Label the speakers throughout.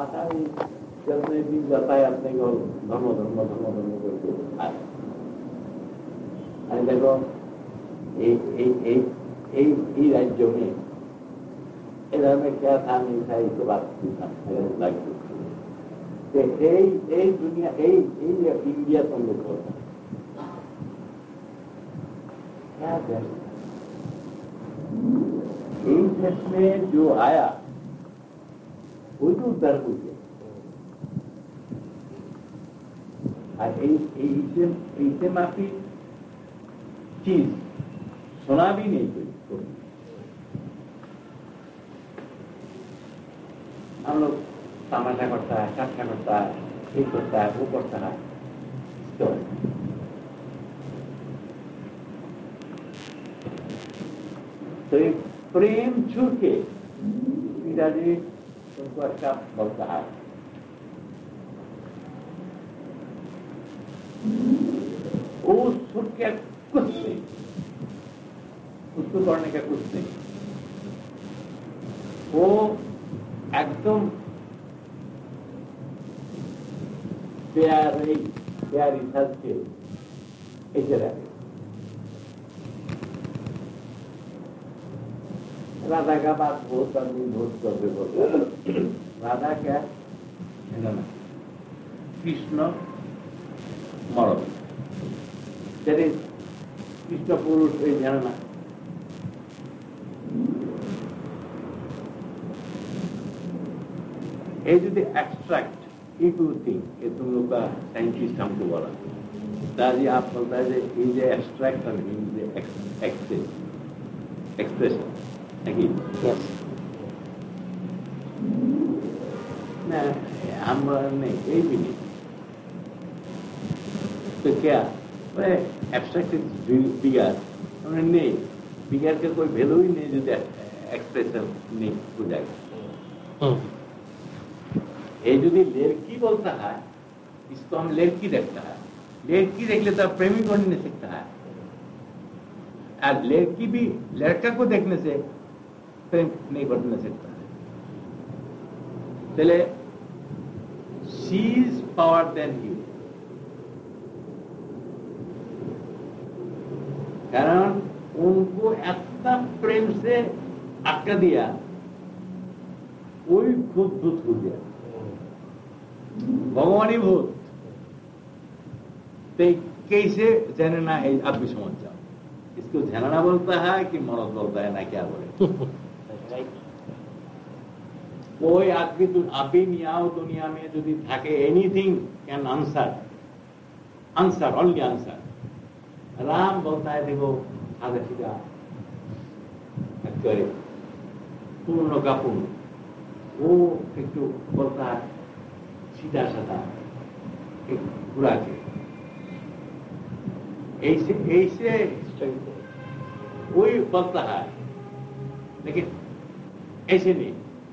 Speaker 1: माता चलने भी जाता है अपने को धर्म धर्म धर्म धर्म करके देखो राज्यों में इधर में क्या था नहीं था इसके बाद दुनिया इंडिया तुम लोग होता क्या देश में जो आया वो तो उद्धार हो गया ऐसे माफी चीज सुना भी नहीं कोई हम लोग तमाशा करता है चर्चा करता है ये करता है वो करता है तो ये प्रेम छू के पिताजी उनको अच्छा बोलता है वो सुन के कुछ नहीं उसको करने का कुछ नहीं वो एकदम प्यारी सज के ऐसे रहे राधा का बात बहुत आदमी बहुत करते बोलते राधा क्या है ना कृष्ण मरद तेरे कृष्ण पुरुष जानना ये जो एक्सट्रैक्ट इफ यू थिंक ये तुम लोग का साइंटिस्ट हमको बोला दादी आप बोलता है इज एक्सट्रैक्ट और इज एक्सप्रेशन हम नहीं ये भी नहीं तो क्या एब्स्ट्रैक्ट बिगार नहीं बिगार का कोई वैल्यू ही नहीं जो एक्सप्रेशन नहीं हो जाएगा ये जो लड़की बोलता है इसको हम लड़की देखता है लड़की देख लेता है प्रेमी बन नहीं सकता है और लड़की भी लड़का को देखने से प्रेम नहीं बढ़ने सकता है पहले she is power then you कारण उनको इतना प्रेम से आका दिया कोई खुद भूत हो गया भगवानी भूत तो कैसे जानना है आप भी समझ जाओ इसको जानना बोलता है कि मरद बोलता है ना क्या बोले कोई आदमी तो अभी मियाओ दुनिया में जो থাকে anything can answer only answer Ram बोलता है देखो आगे सीधा करे पूर्ण का पूर्ण वो एक बोलता है सीधा साधा एक पूरा के ऐसे वही बोलता है लेकिन ऐसे नहीं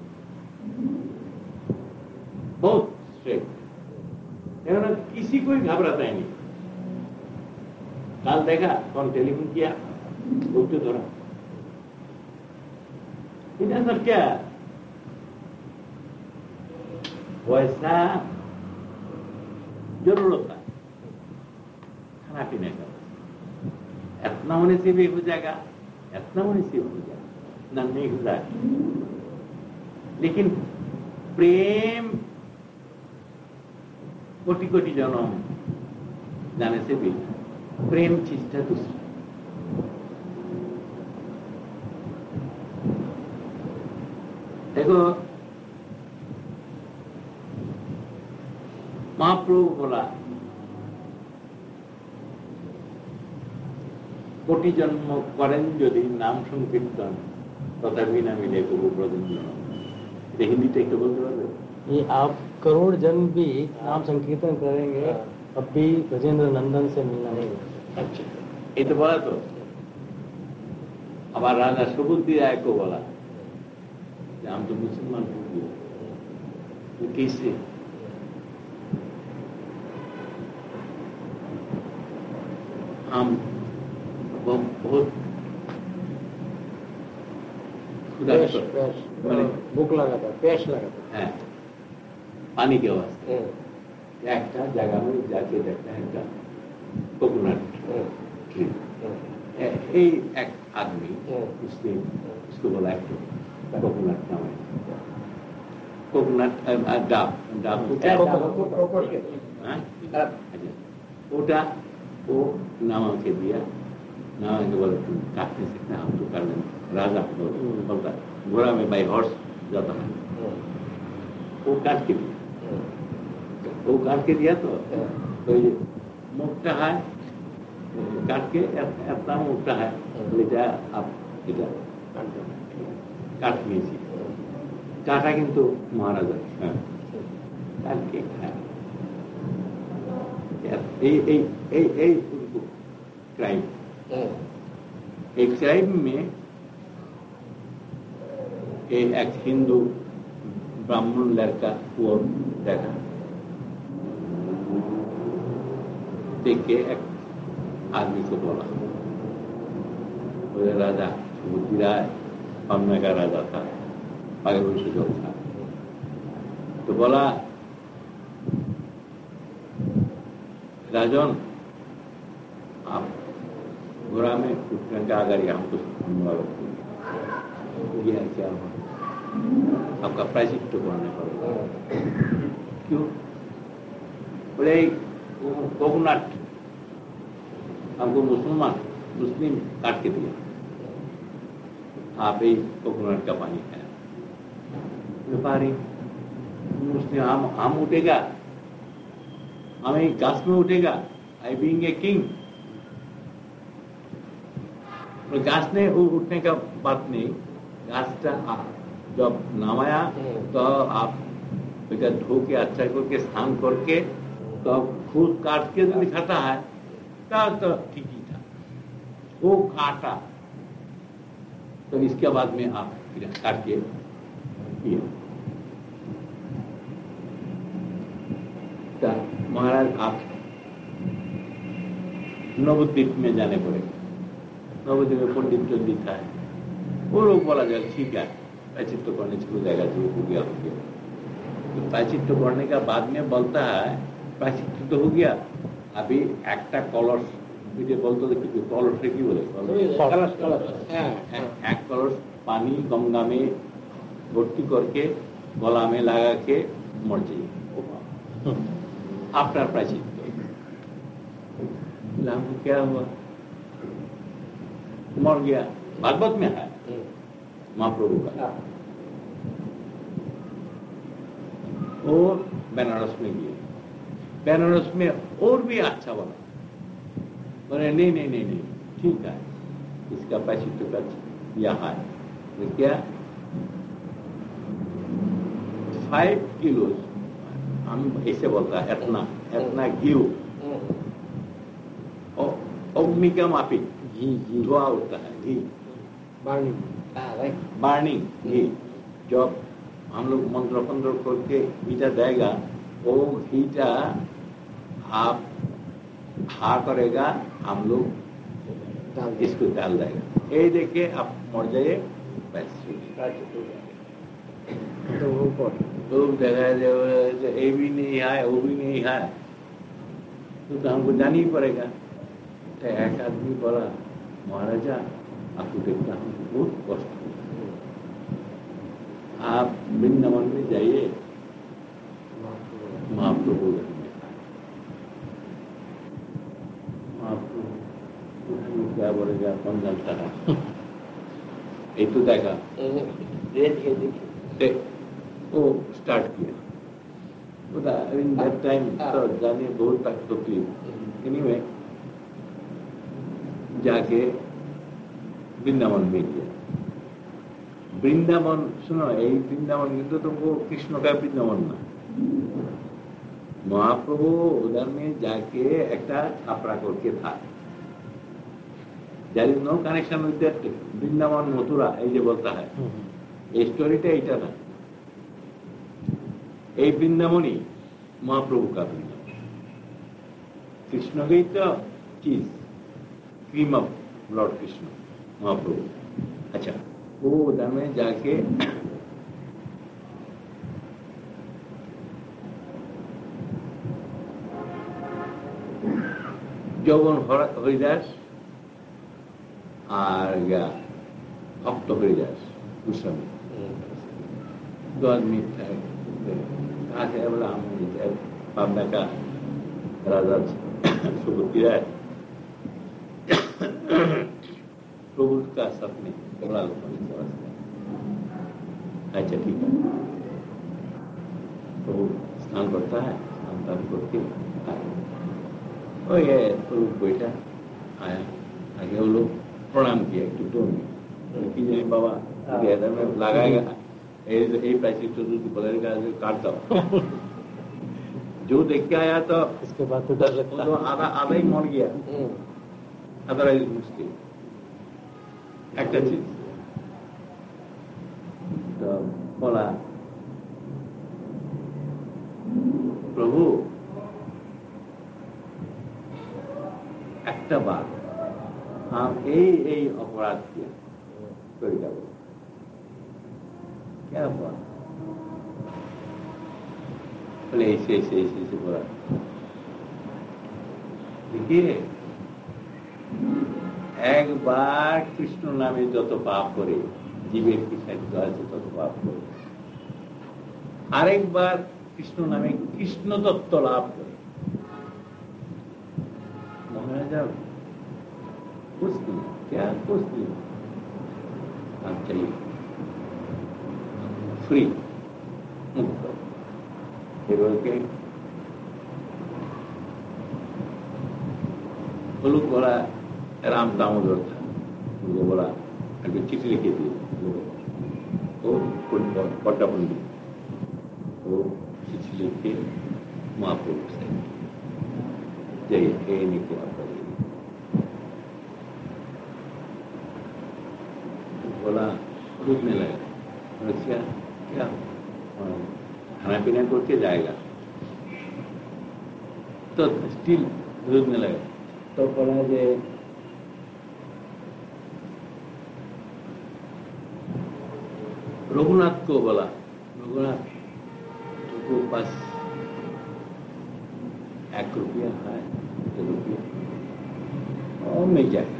Speaker 1: बहुत स्ट्रेट किसी को ही घबराता ही नहीं काल देखा कौन टेलीफोन किया उठते थोड़ा इधर सब क्या वैसा जरूर होता है खाना पीने का इतना होने से भी हो जाएगा इतना होने से हो जाएगा ना नहीं हो जाएगा लेकिन प्रेम कोटि कोटि जन्म जाने से भी प्रेम चीजটা दूसरा देखो महाप्रभु बोला कोटि जन्म करें यदि नाम संकीर्तन तथापि ना मिले प्रभु ब्रजेंद्र हिंदी टेक बोलते पारबे
Speaker 2: ये आप करोड़ जन्म भी नाम संकीर्तन करेंगे अब भी गजेंद्र नंदन से मिलना नहीं।
Speaker 1: अच्छा ये तो बोला तो हमारा राजा सुबुद्धि राय को बोला हम तो मुसलमान हो गए तो कैसे हम बहुत
Speaker 2: भूख लगा था प्यास लगा था
Speaker 1: पानी के वास्ते एक जगह में जाके देखता है कोकोनट ट्री, एक आदमी उसने उसको बोला कोकोनट नाम है, कोकोनट डाब को क्या ओटा वो नामा के दिया, नामा के बोला तुम काट नहीं सकते, हम तो कर लेंगे। राजा बोलता घोड़ा में बाई हॉर्स जाता है, वो काट के दिया, वो काट के दिया तो ये मोटा है, काट के इतना मोटा है, लेटा आप इधर काट लीजिए, काटा किंतु महाराजा काट के खाया। क्राइम एक क्राइम में एक हिंदू ब्राह्मण लड़का वो देखा, देख के एक आदमी को बोला, बोले राजा बुद्धिराज पन्ना का राजा था, पागल से जो था, तो बोला राजन आप घोड़ा में उठने का अगर हमको क्या हो आपका प्रायश्चित तो करना पड़ेगा। क्यों? बोले कोकोनट हमको मुस्लिम काट के दिया, आप ही कोकोनट का पानी खाया, व्यापारी मुस्लिम हम उठेगा, हमें घास में उठेगा, आई बीइंग ए किंग। घास ने उठने का बात नहीं, घास जब नामाया तो आप धो के अच्छा करके स्नान करके तो खुद काट के जो दिखाता है तब तो ठीक ही था, वो काटा तो इसके बाद में आप काट के पिए। महाराज आप नवद्वीप में जाने पड़ेगा, नवद्वीप में पंडित जो लिखा है वो लोग बोला जाए ठीक है प्रायश्चित्त करने चलो जाएगा, जो हो गया हो गया। तो प्रायश्चित्त करने का बाद में बोलता है प्रायश्चित्त तो हो गया, अभी एक कलश बोलते देखिए कलश की बोले एक कलश पानी गंगा में भर्ती करके गला में लगा के मर जाइए, आफ्टर प्रायश्चित्त। हमको क्या हुआ, मर गया, भागवत में है महाप्रभु का। और बनारस में गए, बनारस में और भी अच्छा बना, बोले नहीं ठीक है इसका प्रायश्चित्त कर यहाँ है, तो क्या 5 किलो हम ऐसे बोलता है इतना घी अग्नि का माफी धुआं होता है, घी बार्निंग घी, जब हम लोग मंत्र करके घीटा देगा वो घीटा आप हा करेगा, हम लोग इसको डाल देगा, ये देखे आप मर जाइए बस। तो देखा ये भी नहीं है वो भी नहीं है तो हमको जाना ही पड़ेगा। तो एक आदमी बोला महाराजा आपको देखता हूँ बहुत कष्ट हो, आप वृंदावन में जाइए महाप्रभु क्या बोलेगा कौन जानता है, ये तो देखा वो स्टार्ट किया, इन दैट टाइम तो जाने बहुत तकलीफ, एनीवे जाके वृंदावन में गया। वृंदावन सुनो, यही वृंदावन किंतु तुमको कृष्ण का वृंदावन ना, महाप्रभु उधर में जाके एक छापरा करके था, there is no connection with that Vrindavan Mathura ये बोलता है, ये स्टोरीटा এটা না, এই বৃন্দাবনই महाप्रभु का वृंदावन, कृष्ण गई तो चीज cream of Lord Krishna Mahaprabhu. अच्छा वो उधर में जाके যৌবন হরিদাস আর ভক্ত হরিদাস গোস্বামী, दो आदमी थे। कहाँ से? बोला हम पाबना का राजा सुबुद्धि है, प्रभु का सपने बड़ा लोगों ने समझते। अच्छा ठीक है, प्रभु स्नान करता है, स्नान करके ये प्रभु बैठा आया, आगे वो लोग प्रणाम किया टूटो में कि जाने बाबा में लगाएगा पैसे चतुर्थी बदलेगा काटता जो देख के आया तो
Speaker 2: इसके बाद तो डर लगता है,
Speaker 1: आधा आधा ही मर गया, अदरवाइज मुश्किल एक चीज। तो बोला प्रभु একটা বার এই অপরাধ किया कर क्या बोला, क्या अपराध? बोले ऐसे ऐसे ऐसे ऐसे बोला। देखिए एक बार कृष्ण नामे যত পাপ করে জীবের কি সাধ্য আছে তত পাপ করে, আরেকবার কৃষ্ণ নামে কৃষ্ণ তত্ত্ব লাভ করে। महाराजा कुछ नहीं, क्या कुछ नहीं, आप चाहिए फ्री मुक्त। फिर बोल के लोग बोला राम दामोदर था, उनको बोला अभी चिट्ठी लिखी थी वो पट्टा पंडित, वो चिट्ठी लिख के महाप्रभु से जय कहने को आप बोला रुकने लगा। क्या क्या खाना पीना करके जाएगा तो स्टिल रुकने लगा। तो बोला जे रघुनाथ को बोला, रघुनाथ तो पास 1 रुपया है, 2 रुपया और मिल जाएगा।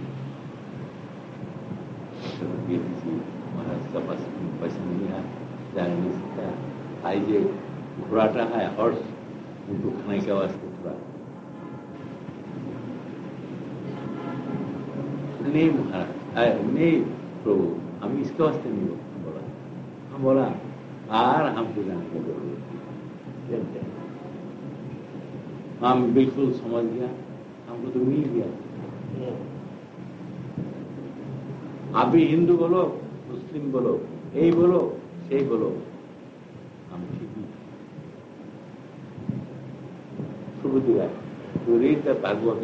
Speaker 1: महाराज का पास पैसा नहीं है, जा नहीं सकता, आइए घोड़ाटा है हॉर्स, उनको खाने के वास्ते थोड़ा नहीं महाराज नहीं प्रभु हम इसके वास्ते नहीं बोला, हम बोला आर हमको जाने की जरूरत नहीं, हम बिल्कुल समझ गया, हमको तो मिल गया। आप भी हिंदू बोलो मुस्लिम बोलो यही बोलो सही बोलो, हम ठीक ही सुबुद्धि है तो रीड द भागवत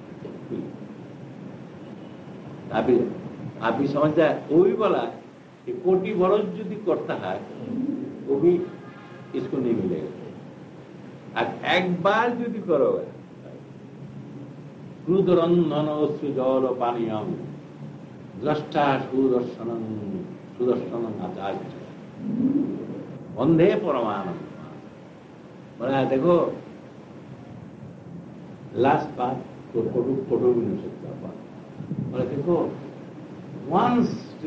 Speaker 1: आप भी समझ जाए। वो भी बोला कि कोटि बरस यदि करता है वो भी इसको नहीं मिलेगा, और एक बार यदि करोगे क्रोध रंधन जल पानीयम द्रष्टा सुदर्शन आचार्य वंदे परमानंद। बोला देखो लास्ट बात तो फोटो भी नहीं सकता बात। बोला देखो वंस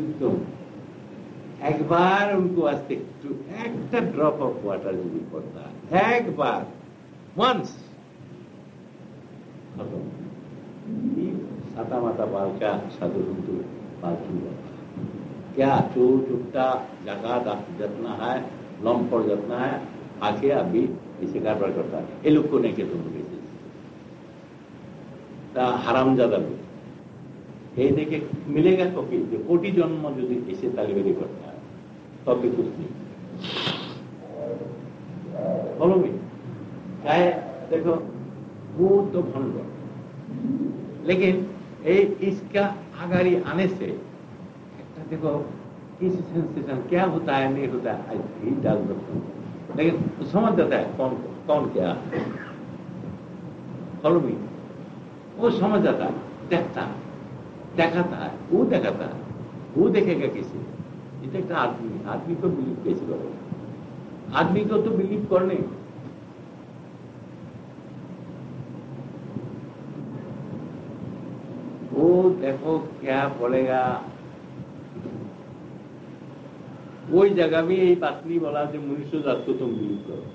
Speaker 1: एक बार उनको वास्ते एक ड्रॉप ऑफ वाटर यदि पड़ता है, एक बार वंस खत्म, साता माता बाल का साधु संतु क्या चोर चुट्टा जगात जितना है लंपड़ जितना है आके अभी इसे गड़बड़ करता है। ये लोग को नहीं कहते तुम हरामजादा लोग ये देखे मिलेगा तो कोटि जन्म यदि इसे तालीबेरी करता है तब भी कुछ नहीं। बोलो भी चाहे देखो वो तो भंग, लेकिन इसका आगारी आने से देखो किस सेंसेशन क्या होता है नहीं होता है, लेकिन समझ जाता है कौन कौन क्या। फॉलो मी, वो समझ जाता है, देखाता है, वो देखाता है, वो देखेगा किसी ये एक आदमी को बिलीव कैसे करेगा? आदमी को तो बिलीव करने देखो क्या बोलेगा। वही जगह में यही बात नहीं बोला कि मनुष्य जात को तुम बिलीव करो,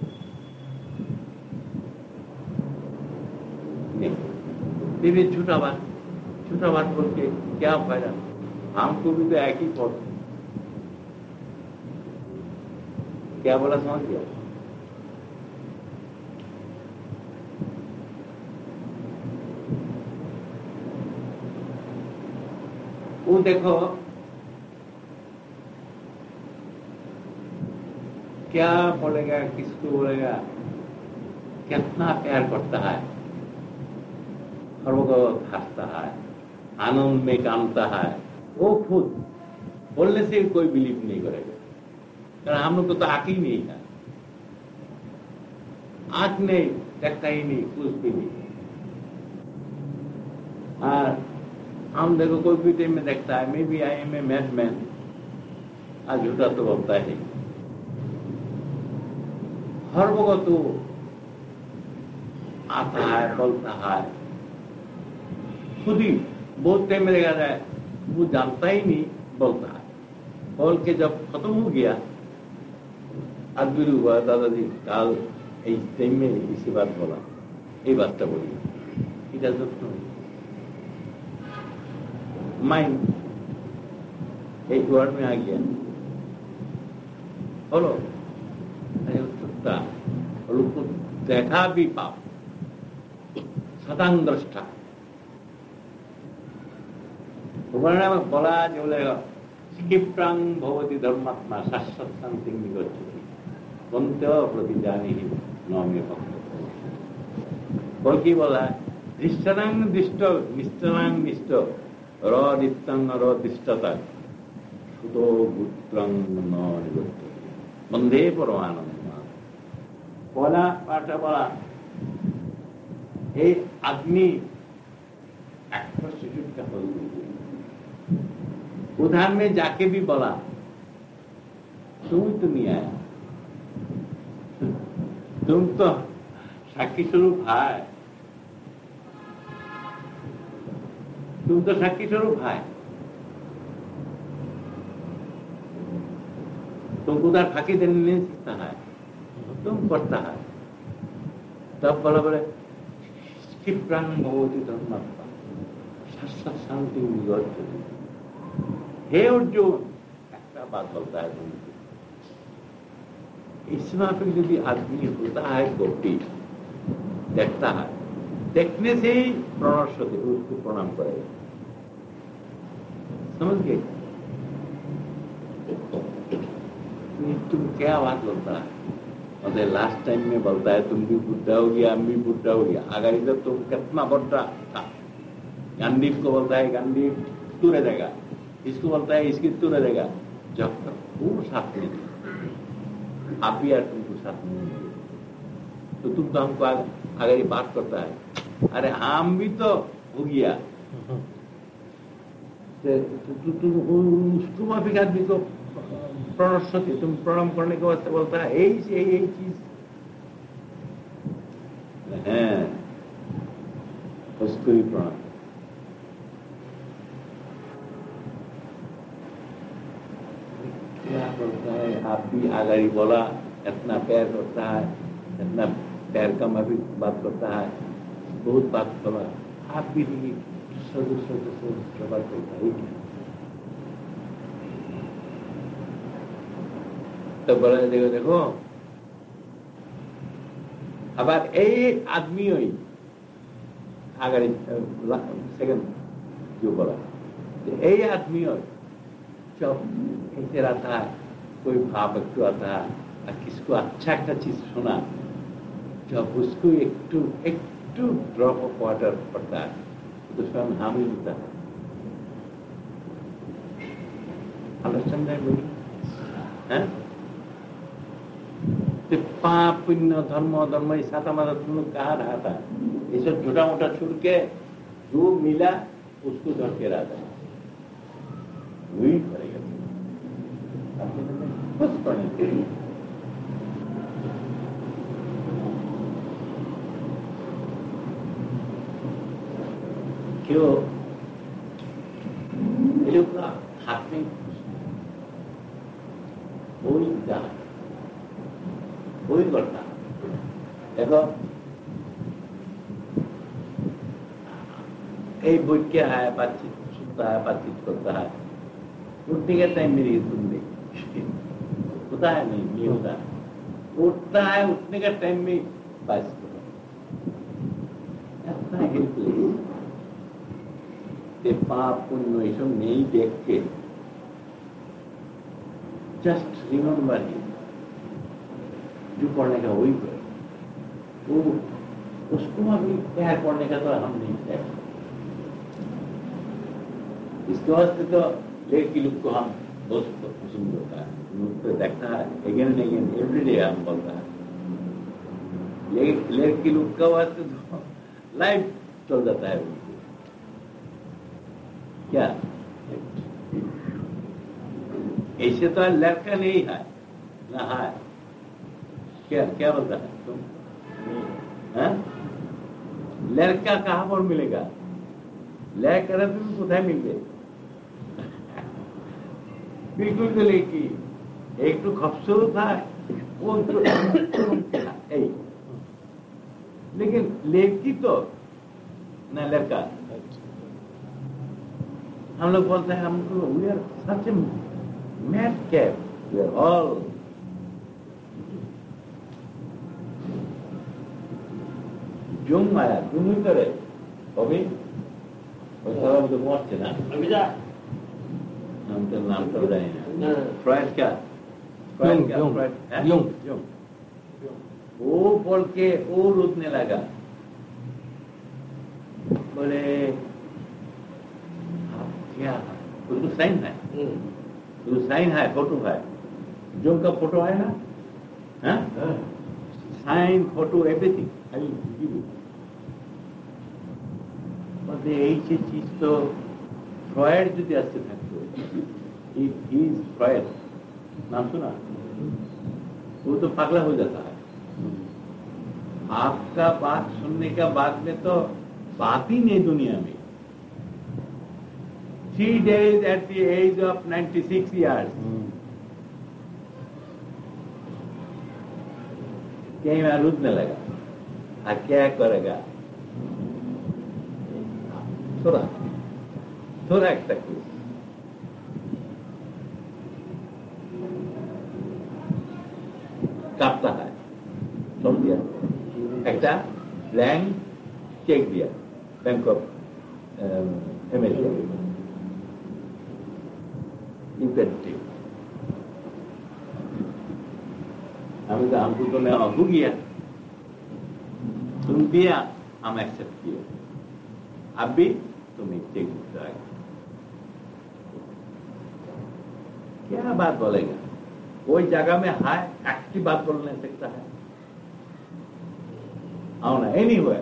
Speaker 1: नहीं। फिर ये झूठा बात बोल के क्या फायदा। हमको भी तो एक ही पौध, क्या बोला समझ गया। वो देखो क्या बोलेगा, किसको बोलेगा, कितना प्यार करता है, सर्वगत हंसता है, आनंद में कामता है, वो खुद बोलने से कोई बिलीव नहीं करेगा, कारण हम लोग को तो आंख ही नहीं है, आंख नहीं, देखता ही नहीं, कुछ भी नहीं। हम देखो कोई भी टाइम में देखता है, maybe I am a madman, आज झूठा तो बोलता है, हर वक्त तो आता है, बोलता है, खुद ही बहुत टाइम में देखा जाए वो जानता ही नहीं, बोलता है। बोल के जब खत्म हो गया, आदमी हुआ दादाजी काल इस टाइम में इसी बात बोला, ये बातটা बोली, it does not know mind एक वर्ड में आ गया, बोलो अरे उत्सुकता और उसको देखा भी पाप सदांग दृष्टा में बोला जो बोलेगा क्षिप्रांग भवती धर्मात्मा शाश्वत शांति निगच्छति पंत प्रति जाने ही नौम्य भक्त बोल की बोला दृष्टांग दिष्ट निष्ठांग निष्ठ रित्तंग रिष्टता सुतो गुत्रंग न निगच्छति बंदे परमानंद बोला पाठा बोला ये आदमी एक प्रोस्टिट्यूट का हो, उधर में जाके भी बोला तुम तो नहीं आया, तुम तो साक्षी स्वरूप है, तुम तो साक्षी स्वरूप है, तुमको उधर फांकी देने नहीं सकता है, तुम करता है। तब बोला बोले क्षिप्रांग भवती धर्मात्मा शाश्वत शांति निगच्छति। हे अर्जुन, ऐसा बात बोलता है तुमको, इसमें फिर यदि आदमी होता है गोपी देखता है, देखने से ही प्रणश होते उसको प्रणाम करेगा, समझ गए। तुम क्या बात बोलता है, मतलब लास्ट टाइम में बोलता है तुम भी बुढ़ा हो गया, हम भी बुढ़ा हो गया, अगर इधर तुम कितना बड़ा था, गांडीव को बोलता है गांडीव तू रह जाएगा, इसको बोलता है इसकी तू रह जाएगा, जब तक वो साथ नहीं, आप भी यार तुमको साथ नहीं मिले तो तुम तो हमको अगर ये बात करता है, अरे हम भी तो हो गया, उसको माफी आदमी को प्रणश तुम प्रणाम करने के वास्ते बोलता है यही चीज है, उसको भी प्रणाम। क्या बोलता है, आप भी आगाड़ी बोला, इतना प्यार करता है, इतना प्यार का माफी बात करता है, बहुत बात बोला, आप भी बात करता है क्या। तो बोला देखो अब एक आदमी हुई आगे सेकंड जो बोला यही आदमी हो जब ऐसे रहता है, कोई भाव व्यक्त आता है और किसको अच्छा एक चीज सुना, जब उसको एक ड्रॉप ऑफ वाटर पड़ता है तो उसमें हाम ही होता है। अंडरस्टैंड है तो पाप पुण्य धर्म इस साथ हमारा तुम लोग कहाँ रहा था, ये सब छोटा मोटा छुड़ के जो मिला उसको धर के रहा था, वही करेगा बस पढ़ने। क्यों वही का वही करता देखो एक बुझ के आया बातचीत सुनता है बातचीत करता है उठने के टाइम मेरी तुम देख होता है नहीं होता है उठता है उठने का टाइम में बस पाप पुण्य ये सब नहीं देख के जस्ट रिमेम्बर जो पढ़ने का वही करे वो उसको अभी प्यार पढ़ने का तो हम नहीं चाहते इसके वास्ते तो लेट की लुक को हम बहुत पसंद होता है लुक पे देखता है अगेन एंड अगेन एवरीडे हम बोलता है लेट की लुक का वास्ते तो लाइफ चल जाता है क्या ऐसे तो लड़का नहीं है ना है क्या क्या बोलता है तुम लड़का कहाँ पर मिलेगा लड़का तुम कुछ मिल गए बिल्कुल तो लेकी एक तो खूबसूरत है वो तो लेकिन लेकी तो ना लड़का हम लोग बोलते हैं हमको we are such a madcap we are all जुम आया तुम ही करे अभी और सारा मुझे पहुंचते ना अभी जा नाम तो जाए ना फ्राइड क्या वो बोल के वो रुकने लगा बोले क्या उसको साइन है तो साइन है फोटो है जो का फोटो है ना sign photo everything I will give you but এই चीज तो फ्रॉयड যদি আসতে থাকতো ही इज फ्रॉयड नाम सुना वो तो पागला हो जाता है आपका बात सुनने का बाद में तो बात ही नहीं दुनिया में 3 days at the age of 96 years. कहीं मैं रुकने लगा क्या करेगा थोड़ा एक तक काटता है छोड़ दिया एक ब्लैंक चेक दिया बैंक ऑफ अमेरिका इम्पेरेटिव हमको तो मैं हो गया तुम दिया हम एक्सेप्ट किए अब भी तुम एक चेक बुक क्या बात बोलेगा कोई जगह में हाय एक्टिव बात बोल नहीं सकता है आओ ना नहीं हुआ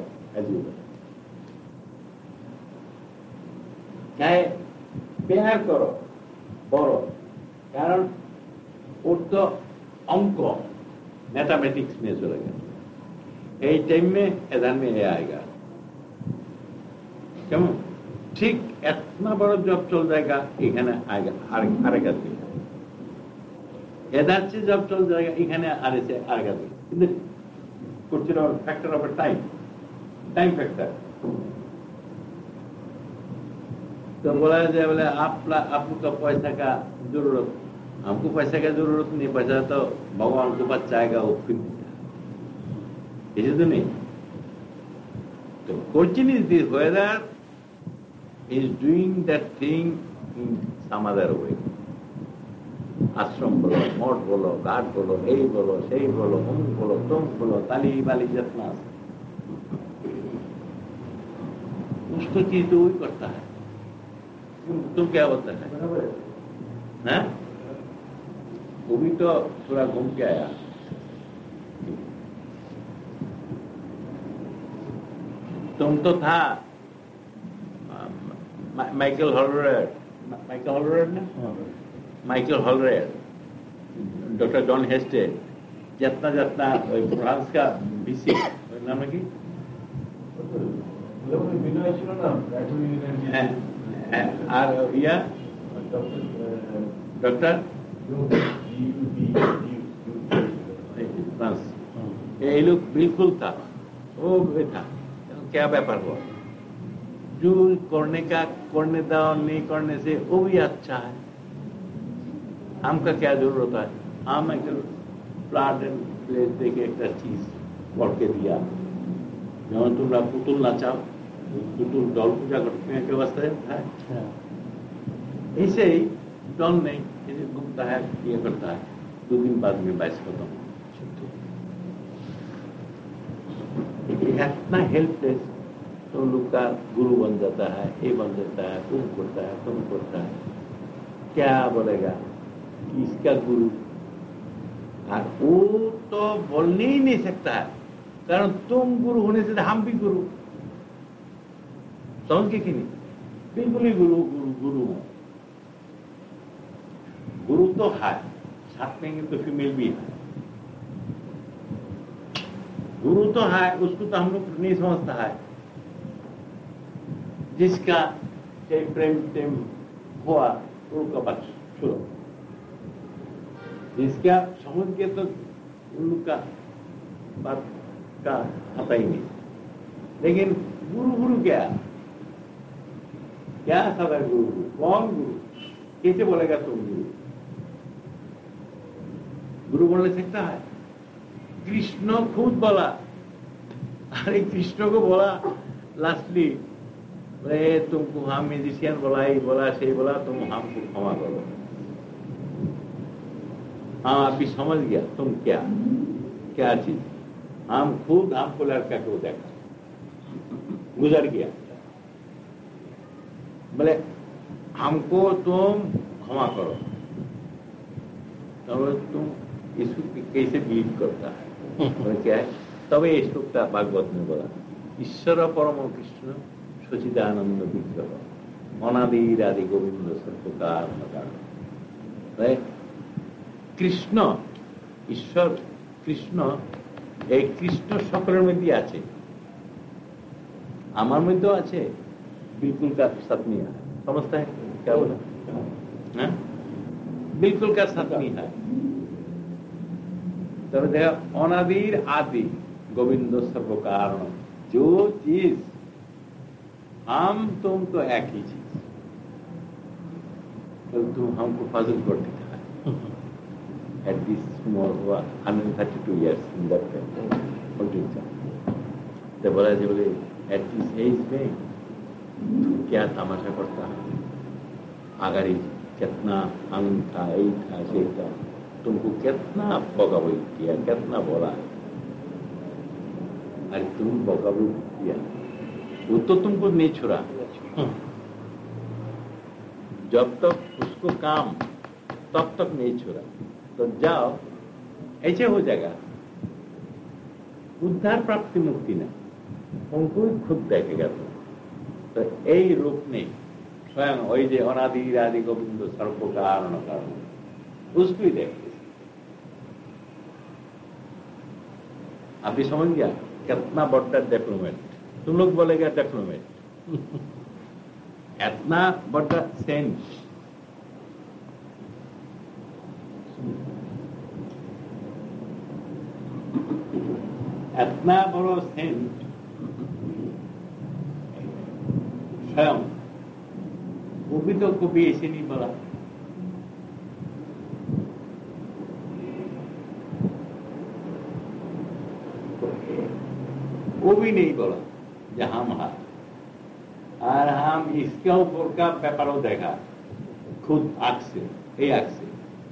Speaker 1: चाहे प्यार करो বড় কারণ ওর তো अंक मैथमेटिक्स में चले गए यही टाइम में एदान में ये आएगा क्यों ठीक इतना बड़ा जॉब चल जाएगा इखाने आएगा आरेगा एदान से जॉब चल जाएगा इखाने आरे से आरेगा किंतु कुछ फैक्टर ऑफ टाइम फैक्टर तो बोला जाए बोले आपको तो पैसा का जरूरत हमको पैसा का जरूरत नहीं पैसा तो भगवान के पास चाहेगा वो फिर ऐसे तो नहीं तो opportunity whether is doing that thing in some other way आश्रम बोलो मठ बोलो घाट बोलो यही बोलो सही बोलो तुम बोलो ताली वाली जितना उसको चीज तो वही करता है तुम क्या बोलता है वो भी तो थोड़ा घूम के आया तुम तो था Michael Holroyd Michael Holroyd doctor John Husted जितना फ्रांस का बीसी नाम है कि डॉक्टर ये लोग बिल्कुल था, वो भी था, क्या व्यापार हुआ? जो करने का करने दो, नहीं करने से वो भी अच्छा है। हमका क्या जरूरत है? हम एक प्लाट एंड प्लेस देके एक चीज करके दिया, যেমন তোমরা পুতুল নাচাও, पुतुल डॉल पूजा करते हैं के वास्ते है। ऐसे ही डॉल नहीं, ऐसे घूमता है, ये करता है, 2 दिन बाद में 22 खत्म। इतना हेल्पलेस तो लोग का गुरु बन जाता है, ये बन जाता है, तुम करता है, तुम करता है, क्या बोलेगा इसका गुरु? और वो तो बोलने ही नहीं सकता है, कारण तुम गुरु होने से हम भी गुरु, समझ के कि नहीं? बिल्कुल ही गुरु गुरु गुरु हो। गुरु तो है, साथ में तो फीमेल भी है। गुरु तो है, उसको तो हम लोग नहीं समझता है। जिसका प्रेम प्रेम हुआ उनका बात छोड़ो, जिसका समझ के तो उनका बात का आता ही नहीं। लेकिन गुरु गुरु क्या क्या सब है? गुरु कौन गुरु? कैसे बोलेगा तुम गुरु? गुरु बोलने सकता है? कृष्ण खुद बोला, अरे कृष्ण को बोला लास्टली, तुमको हम म्यूजिशियन बोला, ही बोला, सही बोला, तुम हमको क्षमा करो। हाँ अभी समझ गया तुम क्या क्या चीज। हम खुद हमको लड़का को देखा, गुजर गया, बोले हमको तुम क्षमा करो। तब तुम यीशु कैसे बिलीव करता है? बोले क्या है? तब ये श्लोक भागवत में बोला, ईश्वर परम कृष्ण सचिदानंद विग्रह अनादिर आदि गोविंद सर्वकार। कृष्ण ईश्वर कृष्ण, এই কৃষ্ণ সকলের মধ্যে আছে, আমার মধ্যেও আছে, बिल्कुल का साथ नहीं है। समझता है क्या बोला? हाँ? बिल्कुल का साथ नहीं है। तब देखा अनादिर आदि गोविंद सर्व कारण, जो चीज हम तुम तो एक ही चीज, तो तुम हमको फजल करते था। At this small 132 years in that holding time, तो बोला जी बोले at this age में क्या तमाशा करता है? अगर कितना अंग था, यही था, सही था, तुमको कितना बगावत किया, कितना बोला, अरे तुम बगावत किया, वो तो तुमको नहीं छुड़ा। जब तक उसको काम तब तक नहीं छुड़ा, तो जाओ ऐसे हो जाएगा, उद्धार प्राप्ति मुक्ति ना, उनको खुद देखेगा। तो यही रूप नहीं स्वयं वही जो अनादि आदि गोविंद सर्व कारण कारण, उसको ही देखते। अभी समझ गया कितना बड़ा डिप्लोमेट? तुम लोग बोलेगा डिप्लोमेट, इतना बड़ा सेंस, इतना बड़ा सेंट स्वयं, वो भी तो कभी ऐसे नहीं बोला। वो भी नहीं बोला जो हम हाथ, और हम इसके ऊपर का पेपरों देखा खुद आँख से, ये आँख से।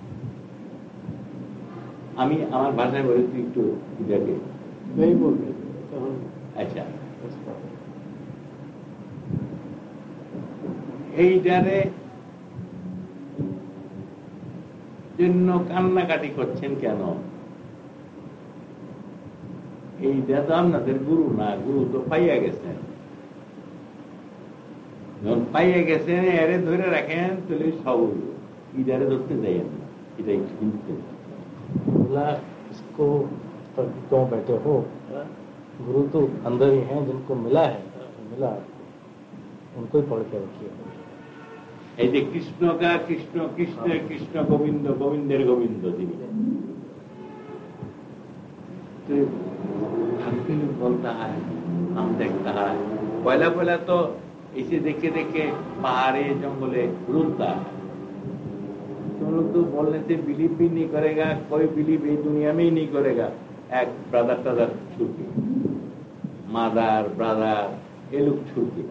Speaker 1: আমি আমার ভাষায় বলি, তুই একটু দেখে नहीं बोल रहे। अच्छा, এইটারে জন্য কান্নাকাটি করছেন কেন? এইটা তো আপনাদের গুরু না, গুরু তো পাইয়া গেছেন। যখন পাইয়া গেছেন এরে ধরে রাখেন, তাহলে সব ইটারে ধরতে যাইয়েন না, এটা একটু কিনতে।
Speaker 2: बोला इसको क्यों बैठे हो? गुरु तो अंदर ही हैं, जिनको मिला है, मिला उनको ही पढ़ के रखिए।
Speaker 1: এই যে কৃষ্ণ কা কৃষ্ণ, কৃষ্ণের কৃষ্ণ, গোবিন্দ গোবিন্দের গোবিন্দ, তিনি बोलता है, हम देखता है। पहला पहला तो इसे देखे देखे पहाड़े जंगले रुकता है। तुम लोग तो बोलने से बिलीव भी नहीं करेगा, कोई बिलीव इस दुनिया में ही नहीं करेगा। एक ब्रदर टदर छूटे, मदर ब्रदर ये लोग छूटे,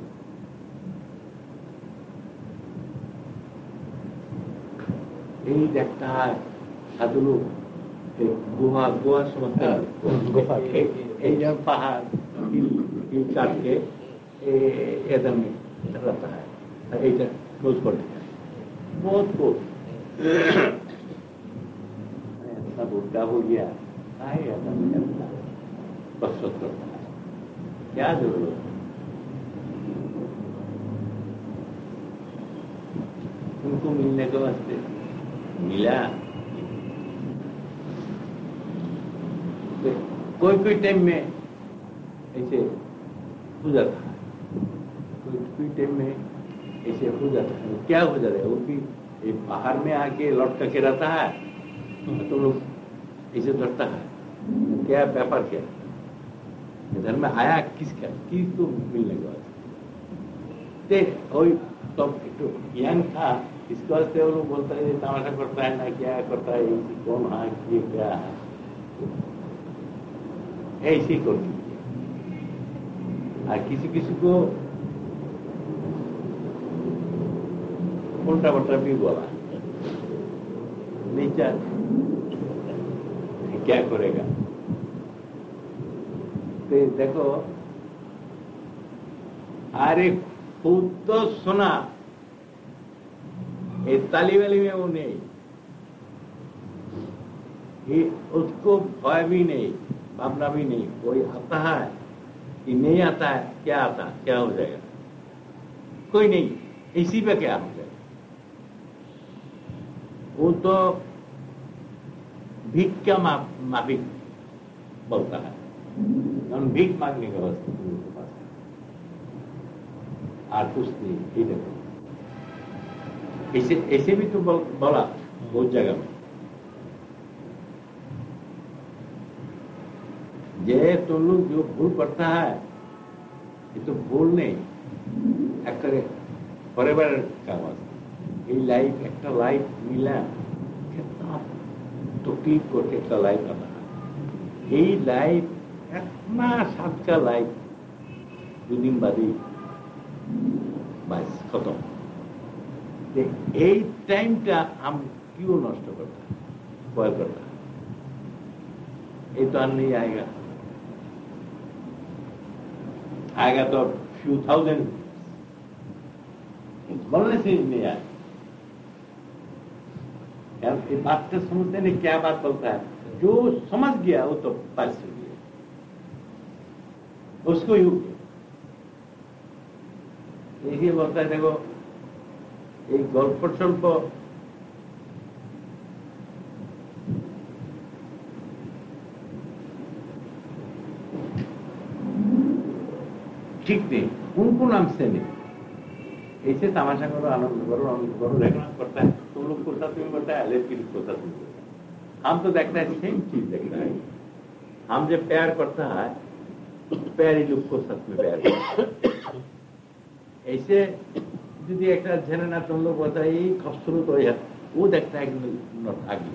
Speaker 1: यही देखता है साधु लोग गुहा गुहा समझते हैं, पहाड़ हिल काट के एकदम रहता है, एक क्लोज कर दिया बहुत को ऐसा बुढ़ा हो गया बस करता है, क्या जरूरत उनको मिलने के वास्ते मिला। कोई कोई टाइम में ऐसे हो जाता है, कोई टाइम में ऐसे हो जाता है। क्या हो जाता है, वो भी एक बाहर में आके लौट करके रहता है तो लोग ऐसे डरता है, क्या व्यापार क्या इधर में आया किसका किसको मिलने के बाद वही तो यंग था, इसके वास्ते वो लोग बोलता है तमाशा करता है ना, क्या करता है, कौन है ये क्या है, ऐसे कर दीजिए। और किसी किसी को उल्टा पल्टा भी बोला नहीं चाहते, क्या करेगा। तो देखो अरे खुद तो सुना, ताली वाली में वो नहीं, उसको भय भी नहीं, भावना भी नहीं। कोई आता है कि नहीं आता है, क्या आता है, क्या हो जाएगा, कोई नहीं, इसी पे क्या हो जाएगा। वो तो भीख क्या माफिक बोलता है, हम भीख मांगने का वस्तु उनके पास और कुछ नहीं। ठीक है, ऐसे भी तो बोला बहुत जगह में, ये तुम लोग जो भूल करता है ये तो भूल नहीं, फॉरएवर का वास्ते এই লাইফ একটা লাইফ মিলা कितना तकलीफ करके একটা लाइफ आता है। এই लाइफ इतना साथ का लाइफ 2 दिन बाद ही बस खत्म। এই টাইমটা हम क्यों नष्ट करता है, स्पॉइल करता है, ये तो नहीं आएगा, आएगा तो फ्यू थाउजेंड, बोलने से नहीं आएगा। ये बात तो समझते नहीं, क्या बात बोलता है, जो समझ गया वो तो पास हो गया, उसको ही यही बोलता है। देखो एक गल्प स्वल्प ठीक नहीं, उनको नाम से नहीं, ऐसे तमाशा करो, आनंद करो, देखना पड़ता है। तुम लोग को साथ में बोलता है, अलग की को साथ में बोलता है, हम तो देखता है सेम चीज देखता है। हम जब प्यार करता है प्यारी लोग को साथ में प्यार करता है। ऐसे यदि एक झेने ना तुम लोग बोलता है खूबसूरत हो जाए, वो देखता है नॉट आगे,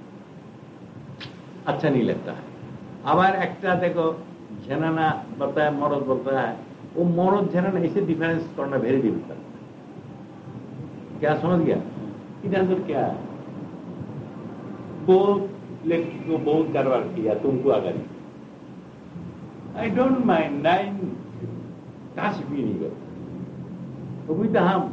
Speaker 1: अच्छा नहीं लगता है। আবার একটা দেখো झेनाना बोलता है, मरद बोलता है, वो मरद झेनाना ऐसे डिफरेंस करना वेरी डिफिकल्ट। क्या समझ गया, इधर क्या है, बहुत लड़की को बहुत कारवार किया, तुमको अगर आई डोंट माइंड, नाइन टच भी नहीं कर, तो भी तो हम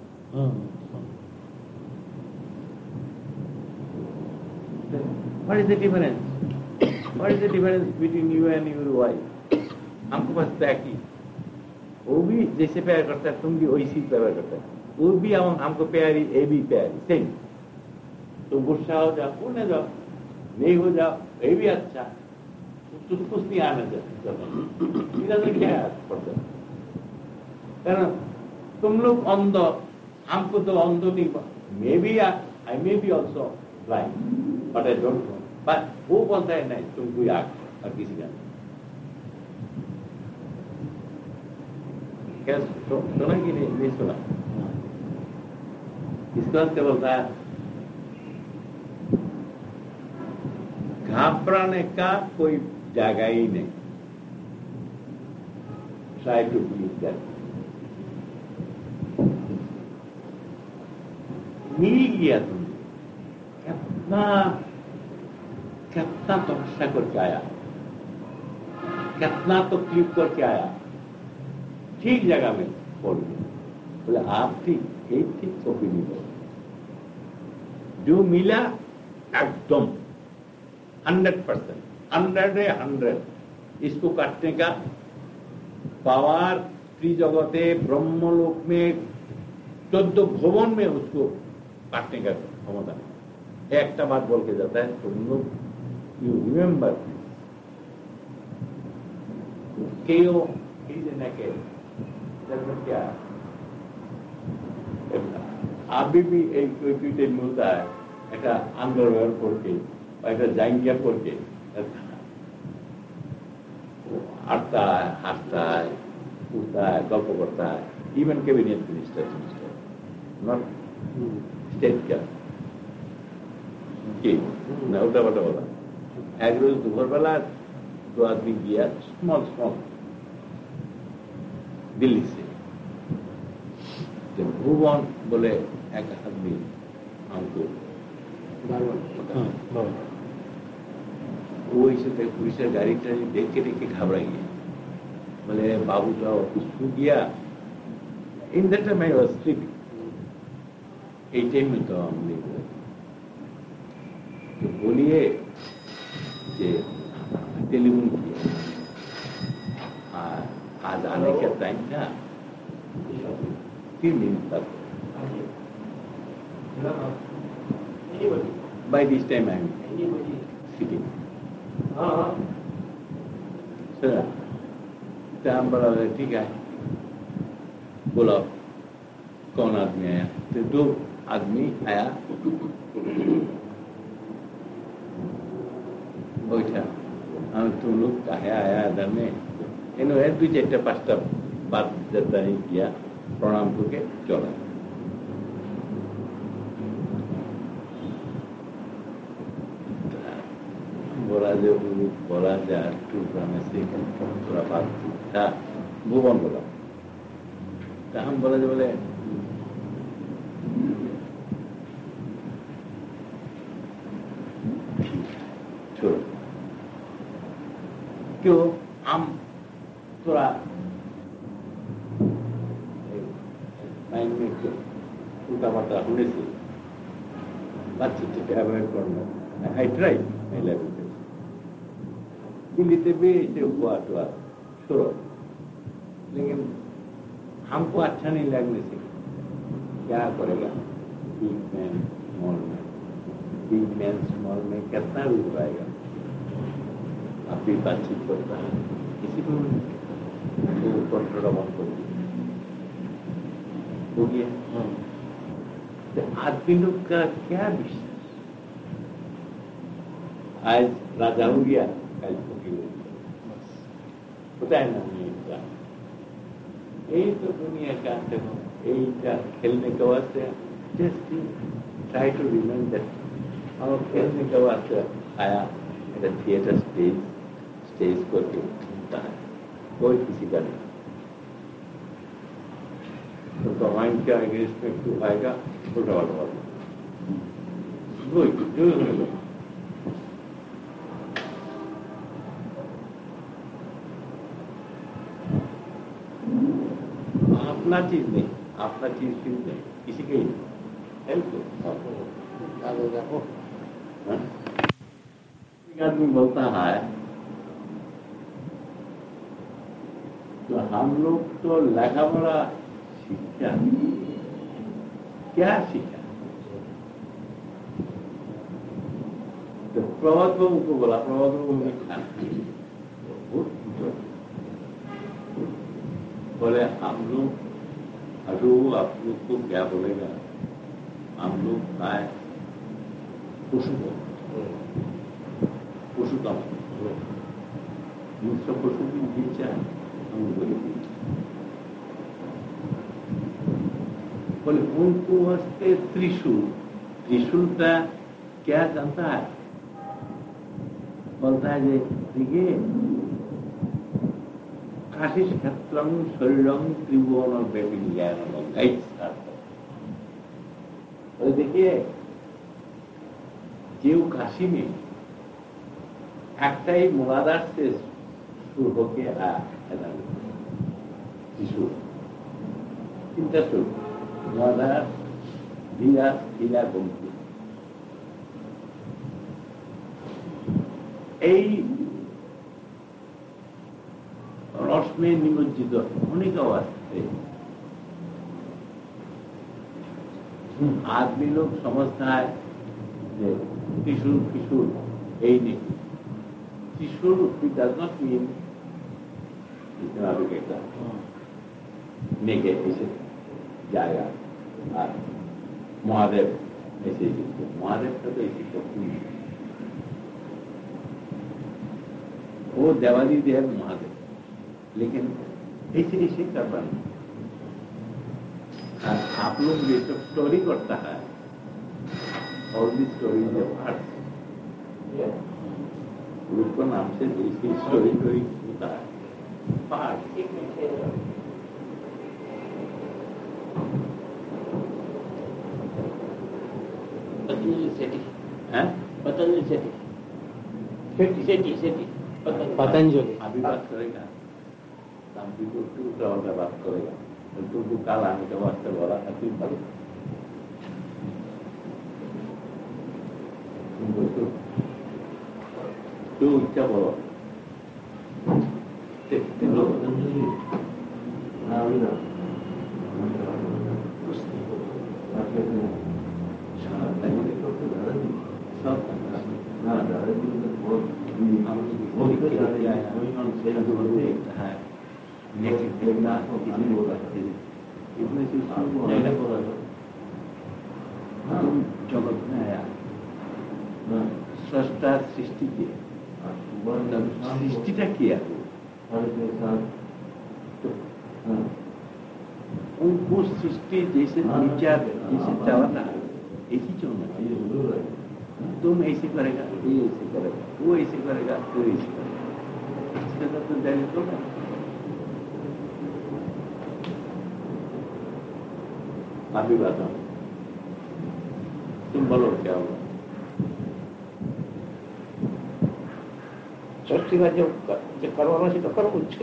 Speaker 1: what is the difference? What is the difference between you and your wife? हमको बस तय की, वो भी जैसे प्यार करता है तुम भी वैसी प्यार करता है, वो भी हमको प्यारी, ये भी प्यारी, सेम। तुम गुस्सा हो जाओ, बोलने जाओ, नहीं हो जाओ, ये भी अच्छा, तुम कुछ नहीं आना चाहते, क्या पड़ता है। कारण तुम लोग अंध, हमको तो अंध नहीं, maybe I may be also blind, but I don't know. But वो बोलता है नहीं तुम कोई आग और किसी का क्या सुना कि नहीं सुना? इसका क्या बोलता है, घबराने का कोई जगह ही नहीं। Try to believe that. मिल गया तुमने, कितना कितना तपस्या करके आया, कितना तो क्लिक करके आया, ठीक जगह में पहुंच गए। बोले आप ठीक, एक ठीक कॉपी नहीं करो, जो मिला एकदम 100%, 100 इसको काटने का पावर त्रिजगते ब्रह्मलोक में 14 भवन में उसको काटने का क्षमता है। एक बात बोल के जाता है, तुम लोग यू रिमेम्बर केओ क्या अभी भी एक ट्वीट मिलता है, एक अंडरवेयर करके एक जाइंगिया करके आटता है, हंसता है, उठता है, गल्प करता है, even cabinet minister not state क्या ना उल्टा पल्टा बोला। एक रोज दोपहर बेला 2 आदमी गया स्मॉल दिल्ली से, जब भुवन बोले एक आदमी हमको वो इसे पुलिस गाड़ी देख के घबरा गया। बोले बाबू तो ऑफिस छूट गया। In that time I was sleeping. एक टाइम में तो हमने तो बोलिए कि टेलीफोन किया, आज आने का टाइम था 3 दिन तक। By this time I am sitting. Sir time बड़ा ठीक है, बोला कौन आदमी आया? तो 2 आदमी आया, बैठा, हम तुम लोग कहे आया इधर में, इन्होंने 2-4-5 बात जता नहीं किया, प्रणाम करके चला। बोला जा टूटा में से थोड़ा बात था, भुवन बोला तो हम बोला जो बोले छोड़ो, क्यों हम थोड़ा माइंड में क्यों उल्टा पल्टा होने से बातचीत अवॉइड करना। I try my life Delhi भी ऐसे हुआ तो छोड़ो, लेकिन हमको अच्छा नहीं लगने से क्या करेगा? बिग मैन स्मॉल में, बिग मैन स्मॉल में कितना भी पाएगा? आप भी बातचीत करता है, किसी को कंट्रोल बंद कर हो गया। तो आदमी लोग का क्या विषय? आज राजा हो गया, कल पता है ना, यही तो दुनिया का यही का खेलने का वास्ते जस्ट ट्राई टू रिमेंबर और खेलने का वास्ते आया। मेरा थिएटर स्टेज करके घूमता है, कोई किसी का नहीं। तो माइंड क्या आएगा, इसमें क्यों आएगा? उल्टा वाला जो अपना चीज नहीं, अपना चीज नहीं, किसी के हेल्प को आदमी बोलता है तो हम लोग तो लेखा पढ़ा सीखा, क्या सीखा? तो प्रभात बाबू को बोला, प्रभात बाबू ने बोले हम लोग अडू आप लोग को क्या बोलेगा? हम लोग खाए पशु को, पशु का दूसरा पशु की इच्छा है, हम बोले बोले उनको हंसते त्रिशूल, त्रिशूल का क्या जानता है? बोलता है जे देखिए काशी क्षेत्रम शरीरम त्रिभुवन बोले देखिए जो काशी में एकटाई मूलाधार से शुरू होके आया त्रिशूल, तीनटा सुर मूलाधार धीरा धीरा गंभीर। এই रस में निमज्जित होने का वास्ते आदमी लोग समझता है त्रिशूल त्रिशूल यही नहीं। त्रिशूल डज नॉट मीन इतना भी कहता नेके ऐसे जाएगा। महादेव ऐसे महादेव का तो ऐसी शक्ति नहीं, वो देवादी देव महादेव, लेकिन ऐसे ऐसे कर पाए। आप लोग ये सब स्टोरी करता है और भी स्टोरी ग्रुप का नाम से इसकी स्टोरी स्टोरी होता है पार्ट।
Speaker 3: पतंजलि सेठी
Speaker 1: है
Speaker 3: पतंजलि सेठी सेठी सेठी
Speaker 2: पतंजलि
Speaker 1: अभी बात करेगा शांति को का बात करेगा तुमको काल आने के वास्ते बोला था तुम तू इच्छा बोलो जगत में आया स्रष्टा सृष्टि किया, सृष्टिटा किया उनको सृष्टि जैसे विचार जैसे चलाना है ऐसी चलना चाहिए। तुम ऐसे करेगा ये ऐसे करेगा वो ऐसे करेगा तो ऐसे करेगा, इसका तो जाने तो अभी बताओ तुम बोलो क्या होगा।
Speaker 3: સૃષ્ટિમાં જે કરવાનો છે તો કરવું જ છે।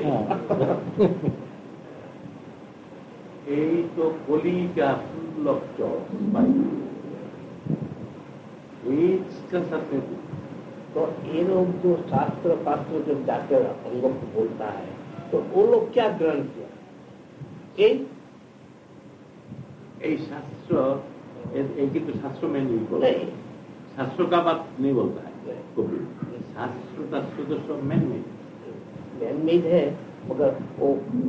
Speaker 1: এই তো কলিকা লক্ষ্য इसका सत्य
Speaker 3: तो ये लोग जो शास्त्र पात्र जब जाकर हम लोग को बोलता है तो वो लोग क्या ग्रहण किया?
Speaker 1: এই শাস্ত্র এই কিন্তু শাস্ত্র में नहीं बोलता, शास्त्र का बात नहीं बोलता है कभी। शास्त्र शास्त्र तो सब मैन
Speaker 3: मेड है, मगर वो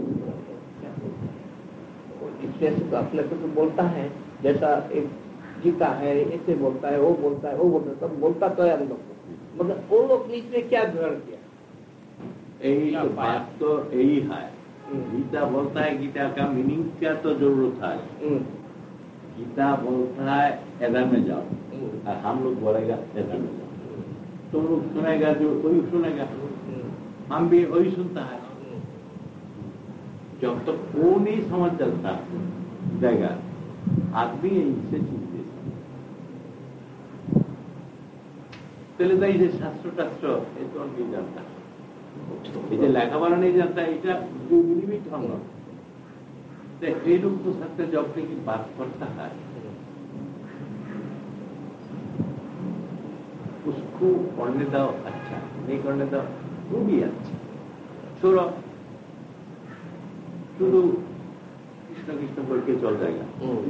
Speaker 3: इसमें से अपने को तो बोलता है जैसा एक गीता है ऐसे बोलता है वो बोलता है वो बोलता है सब बोलता तो है हम लोग को, मगर वो लोग इसमें क्या ग्रहण किया?
Speaker 1: यही तो बात तो यही है। गीता बोलता है गीता का मीनिंग क्या तो जरूरत है। गीता बोलता है एदर में जाओ और हम लोग बोलेगा एदर में जाओ, तुम लोग सुनेगा जो वही सुनेगा, हम भी वही सुनता है। जब तक वो नहीं समझ चलता जाएगा आदमी इसे चीज पहले तो इसे शास्त्र शास्त्र ये तो नहीं जानता, इसे लेखा पढ़ा नहीं जानता, इसे जो लिमिट हम लोग तो ये लोग तो सत्य जपने की बात करता है उसको पढ़ने दो, अच्छा नहीं करने दो वो भी अच्छा, छोड़ो शुरू कृष्ण कृष्ण बोल के चल जाएगा।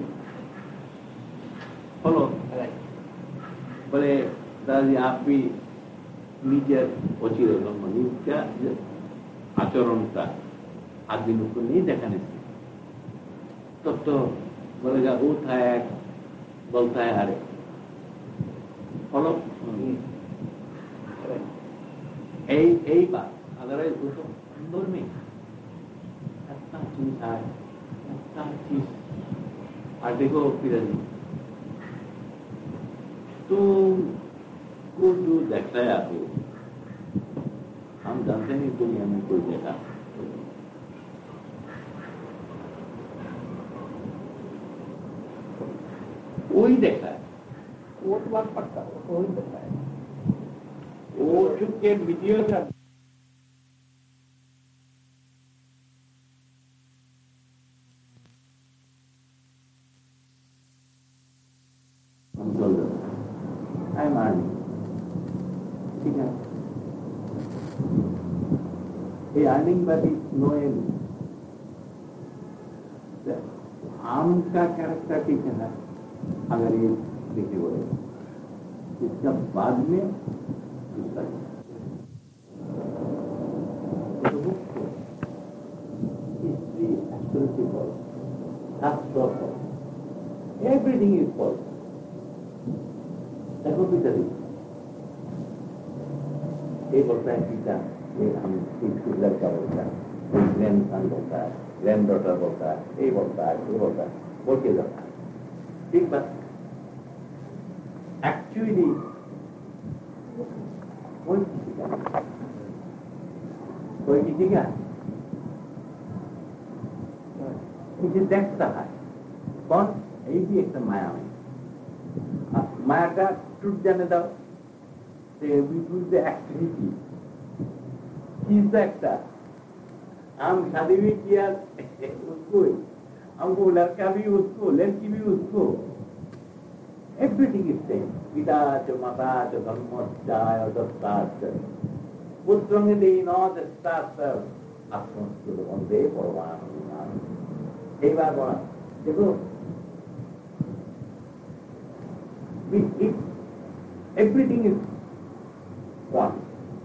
Speaker 1: बोलो बोले दादाजी आप भी नीचे पहुंची रहे नित्य आचरण का आदमी लोग को नहीं देखाने से तब तो बोलेगा वो था एक बोलता है अरे बोलो यही बात अदरवाइज वो तो अंदर में इतना चीज है, इतना चीज और देखो फिर तुमको जो दिखाया हो, हम जानते नहीं दुनिया में कोई देखा, वही देखा है,
Speaker 3: वो तो बात पक्का, वो ही देखा है।
Speaker 1: वो चुपके वीडियो का I'm earning. ठीक है, ये अर्निंग में भी नो एम, आम का कैरेक्टर ठीक है अगर ये लिखे हुए, इसका बाद में दूसरा history absolutely false, shastra false, everything is false. देखो पिताजी, ये बोलता है पिता, ये हम एक लड़का बोलता है, कोई ग्रैंड सन बोलता है, ग्रैंड डॉटर बोलता है, ये बोलता है, ये बोलता है, बोल के जाता है, ठीक बात। एक्चुअली कोई किसी का मुझे देखता है कौन, ये भी एक माया में, माया का टूट जाने दो, एक्टिविटी चीज একটা, हम शादी भी किया उसको, हमको लड़का भी उसको, लड़की भी उसको, एवरीथिंग इज सेम, पिता च माता च धर्म चाय दस्ताच पुत्रंग दे नॉट स्टार्ट आत्मस्थ वंदे परमानंद। एक बार बोला देखो, everything is one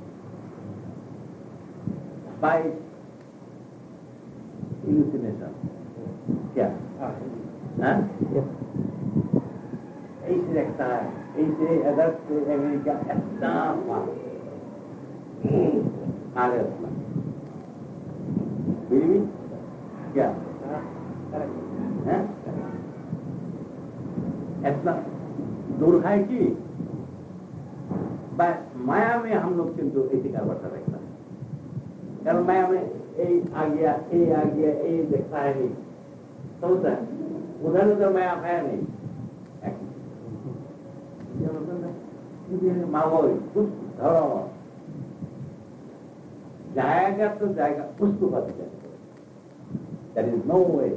Speaker 1: by hallucination. क्या? हाँ? ऐसे लगता है, ऐसे अदर से अमेरिका इतना आ गया उसमें, बिल्कुल क्या? इतना दूर है कि माया में हम लोग किंतु ऐसे का बढ़ता रहता है, कारण माया में ए आ गया, ए आ गया, ए देखता है नहीं, तो होता है उधर उधर माया है नहीं, मांगो कुछ धरो, जाएगा तो जाएगा, उसको बच जाएगा। There is no way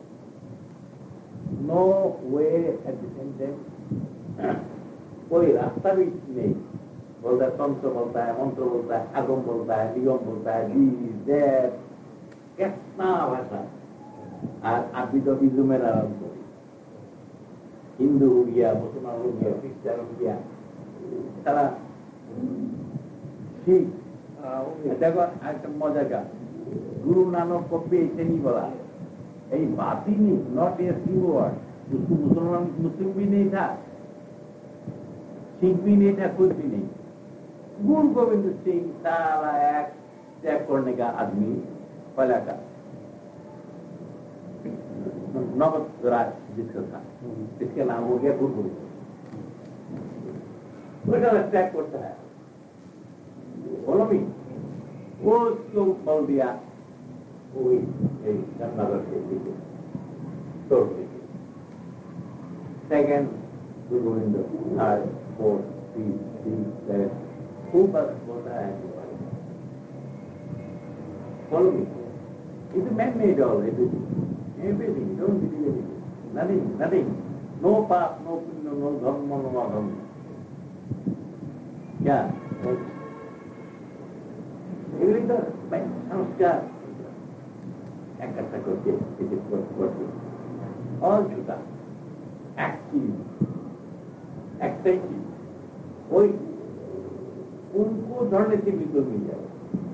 Speaker 1: at the same time, कोई रास्ता भी नहीं, बोलता है तंत्र बोलता है, मंत्र बोलता है, आगम बोलता है, निगम बोलता है, कितना भाषा, आप भी तो बिजू में आरम्भ हो, हिंदू हो गया, मुसलमान हो गया, क्रिश्चियन हो गया, सारा ठीक। देखो एक मजा का, गुरु नानक को भी ऐसे नहीं बोला, यही बात ही नहीं, नॉट ए सिंगल वर्ड, उसको मुसलमान मुस्लिम भी नहीं था, सिख भी नहीं था, कुछ भी नहीं। गुरु गोविंद सिंह सारा एक त्याग करने का आदमी पहला का नौबत राज जिसका था, इसका नाम हो गया गुरु गोविंद। त्याग करता है, बोलो भी, वो उसको बोल दिया, वही नगर से तोड़ देंगे। सेकेंड गुरु गोविंद, थर्ड, फोर्थ, फिफ्थ, खूब बस बोलता है, follow me. It's man-made all, everything, don't believe anything, nothing, no path, no punya, no dharma, no adharma. क्या? everything तो संस्कार इकट्ठा करके और झूठा एक्टिव कोई उनको धरने से भी तो मिल जाए।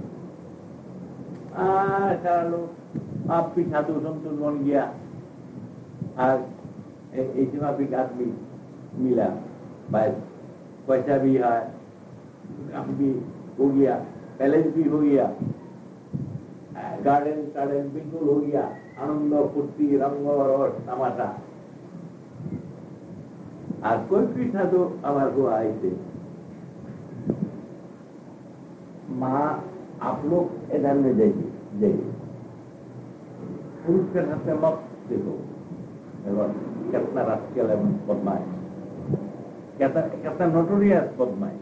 Speaker 1: सारा लोग आप भी साधु संत बन गया, आज इतना भी आदमी मिला, बस पैसा भी है, काम भी हो गया, पैलेस भी हो गया, गार्डन बिल्कुल हो गया, आनंद फुर्ती रंग और तमाशा और कोई पीछा तो अमर हुआ ऐसे माँ आप लोग इधर में जाइए पुरुष के साथ मत देखो कितना राष्ट्रीय बदमाश कितना नोटोरियस बदमाश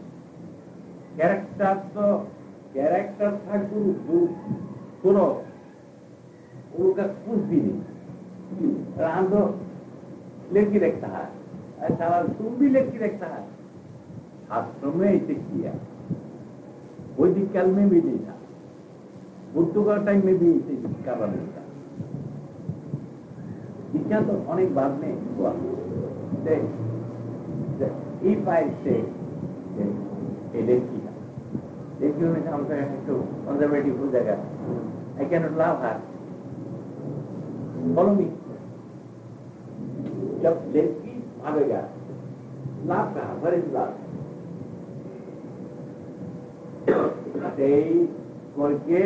Speaker 1: कैरेक्टर था सुनो उनका कुछ भी नहीं हम तो लड़की रखता है ऐसा तुम भी लड़की रखता है शास्त्र में ऐसे किया वैदिक काल में भी नहीं था बुद्ध का टाइम में भी ऐसे करना नहीं था दीक्षा तो अनेक बाद में हुआ if I say a lady में हम तो कंजर्वेटिव हो जाएगा I cannot love her follow me जब लड़की भागेगा लाभ कहा where is love करके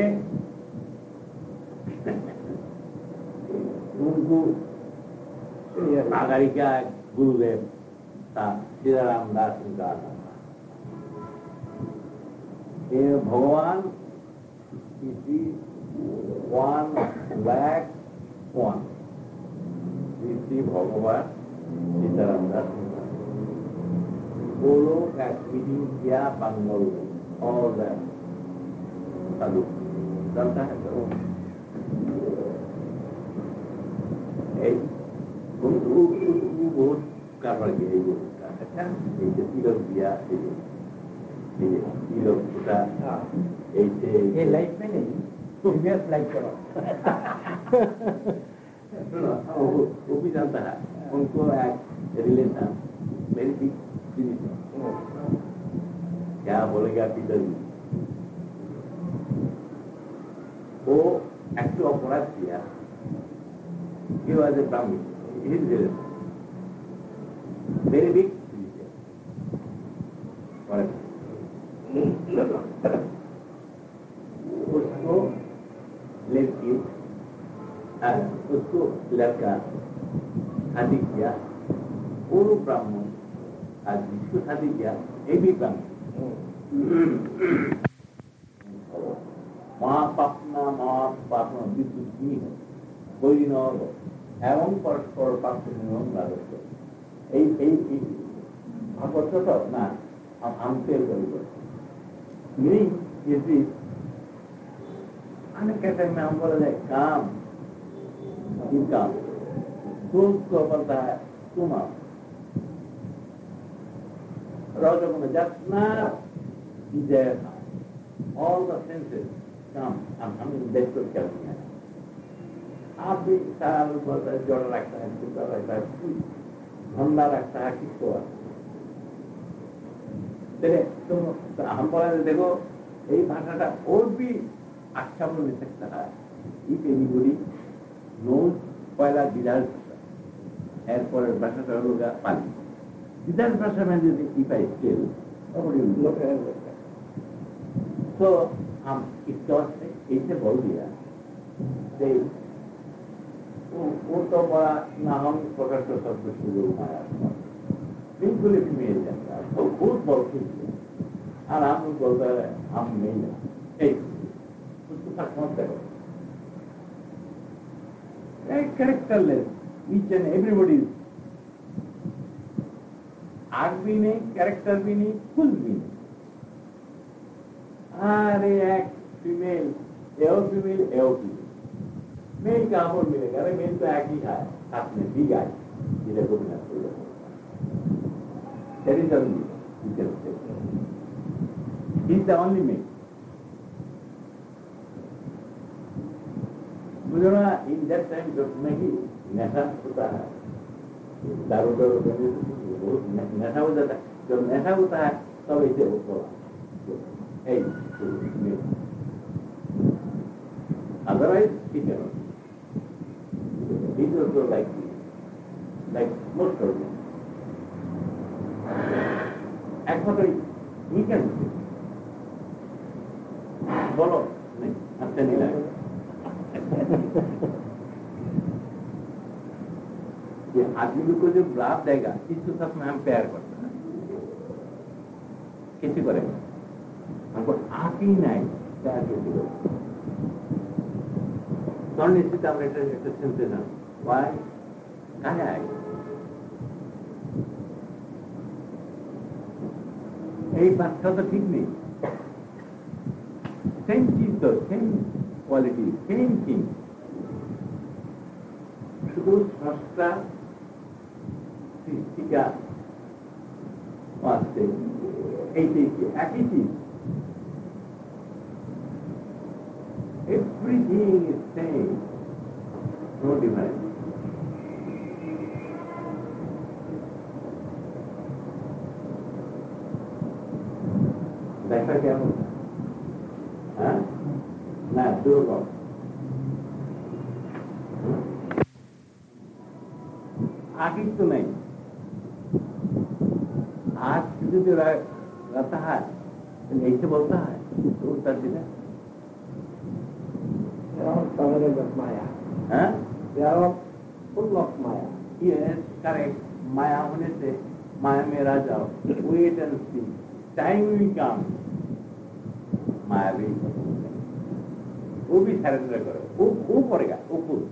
Speaker 1: उनको नागरिका गुरुदेव था सीताराम दास उनका भगवान किसी 1,00,000 किसी भगवान सीताराम दास वो लोग मीटिंग किया बंगाल और साधु चलता है तो बहुत कर गए अच्छा लोग दिया लोग ऐसे ये लाइफ में नहीं प्रीवियस लाइफ करो सुनो वो भी जानता है उनको एक रिलेशन मेरी भी क्या बोलेगा पिताजी वो एक तो अपराध किया he was a Brahmin his relation very big उसको लड़की उसको लड़का शादी किया वो ब्राह्मण आज जिसको शादी किया ये भी ब्राह्मण माँ बाप विद्युत नहीं है कोई दिन और एवं परस्पर पात्र नियम लागत ভাগবত তো না আমতের করিব meaning is this अनेक कहते हैं हम बोला जाए काम इनकम दूध को बोलता है तुम राजा को जितना विजय all the senses come हम बेहतर करते हैं आप भी सारा लोग बोलता है जोड़ रखता है सुंदर रखता है धंधा रखता है किसको तुम हम बोला देखो यही भाषा और भी अच्छा बोल सकता है if anybody knows पहला विदार्थ भाषा एयरपोर्ट भाषा होगा पाली विदार्थ भाषा में यदि if I tell nobody will know तो हम इसके वास्ते ऐसे बोल दिया वो तो बड़ा नाम प्रकट कर सब कुछ शुरू हुआ बिल्कुल फीमेल जाता है तो बहुत बहुत और हम बोलता है हम नहीं उसको तक मत करो कैरेक्टरलेस ईच एंड एवरीबॉडी आग भी नहीं कैरेक्टर भी नहीं कुल भी नहीं अरे एक फीमेल एओ फीमेल मेल का और मिलेगा अरे मेल तो एक ही है साथ में भी गाय जिले को बिना that is only you can say he is the only male मुझे ना in that time जब नहीं नशा होता है दारू बहुत नशा हो जाता है जब नशा होता है तब ऐसे होता है otherwise he cannot he is also like most of them একমাত্র he can বলো আচ্ছা নিলাম कि आदमी को जो लाभ देगा इसके साथ में हम प्यार करते हैं, कैसे करेंगे? हमको आँख ही नहीं प्यार कैसे करेंगे? कौन निश्चित आप सेंसेशन वाई कहाँ आएगा? एक बात का तो ठीक नहीं, सेम चीज तो सेम क्वालिटी सेम थिंग, शुद्ध संस्था सृष्टिका वास्ते एक ही चीज, everything is same, no difference. ऐसा क्या होता है? ना दो बात, आगे तो नहीं, आज जो रहता है यही से बोलता है तो उत्तर दिया maya, full of maya. Yes correct, माया होने से माया में रह जाओ, wait and see, time will come, माया भी वो भी सरेंडर करो, वो पड़ेगा, वो खुद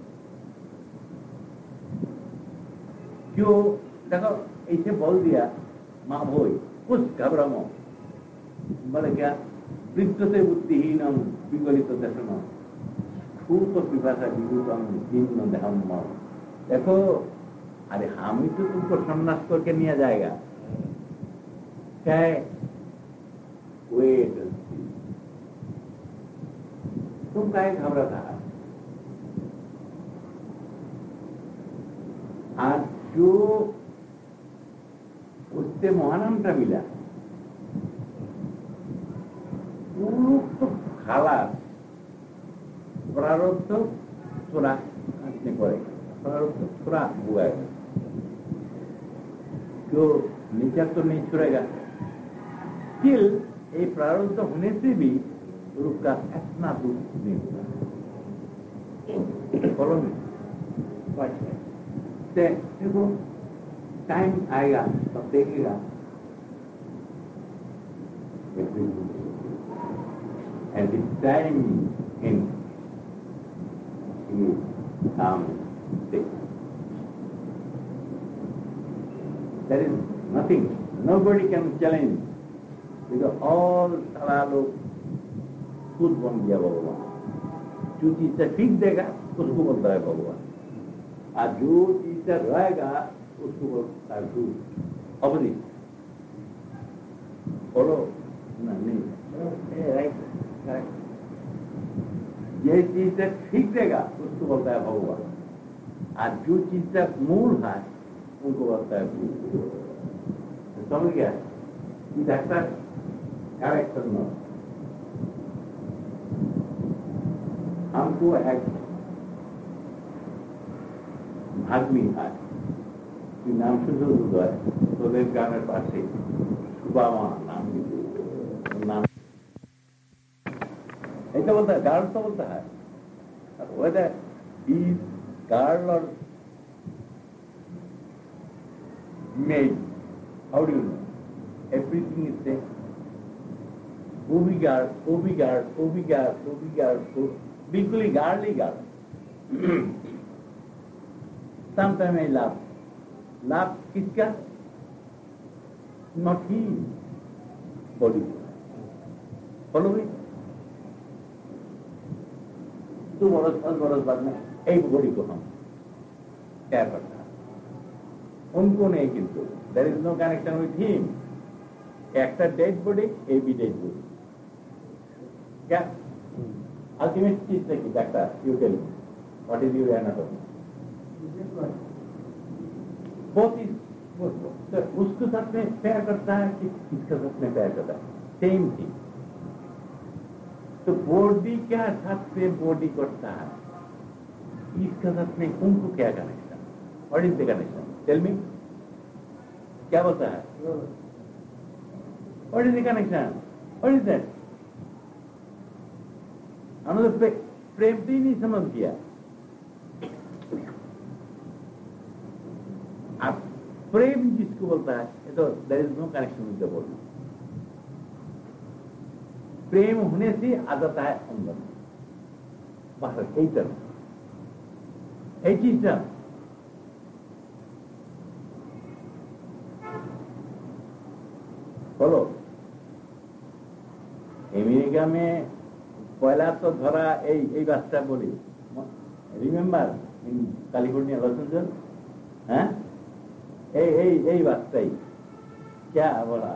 Speaker 1: क्यों देखो ऐसे बोल दिया माँ भोई कुछ घबरामो, बोले क्या वृत्तते बुद्धिहीनम विगलित दर्शनम खूब तो पिपासा विभूतम दीन देहम। देखो अरे हम ही तो तुमको सम्नाश करके लिया जाएगा, क्या है? वेट तुम काहे घबराता है? आज जो उससे मोहनमटा मिला वो तो खाला प्रारब्ध थोड़ा काटने पड़ेगा, प्रारब्ध थोड़ा बुआएगा, जो नीचा तो नहीं छुड़ेगा, स्टिल ये प्रारब्ध होने से भी रूप का इतना दुख नहीं होता। बोलो देखो टाइम आएगा तब देखेगा, and the time in sick. There is nothing, nobody can challenge, because all सारा लोग खुद बन गया भगवान, जो चीज से ठीक देगा उसको बोलता है भगवान, और जो चीज से रहेगा उसको बोलता है झूठ अवधि। बोलो ना नहीं राइट करेक्ट, ये चीज से ठीक देगा उसको बोलता है भगवान, और जो चीज से मूल है उनको बोलता है झूठ। समझ गया? करेक्ट करना हमको एक भागमी है नाम सुन है तो गाने पास सुबामा नाम ऐसा बोलता है, गार्ल तो बोलता है, whether he is girl or maid, how do you know? Everything is same. Obi girl, Obi girl, Obi girl, Obi girl, बिल्कुल ही गार्ड ही guard. Sometimes I laugh. Laugh किसका? Not he. Body. Follow me? 2 बरस 5 बरस बाद में एक body को हम क्या करता है, उनको नहीं, किंतु there is no connection with him. একটা dead body a be dead body, क्या अल्टीमेट चीज है कि doctor you tell me what is your anatomy, बहुत ही उसके साथ में प्यार करता है कि इसके साथ में प्यार करता है, सेम थिंग। तो बॉडी क्या साथ से बॉडी करता है, इसके साथ में उनको क्या connection, what is the connection, tell me, क्या बोलता है, what is the connection, what is that? हमने प्रेम से ही नहीं समझ किया। प्रेम जिसको बोलता है ये तो there is no connection with the body. प्रेम होने से आ जाता है अंदर बाहर कई तरह एक चीजটা बोलो अमेरिका में पहला तो धरा এই বাচ্চা বলি remember in California Los Angeles हैं এই বাচ্চাই क्या बोला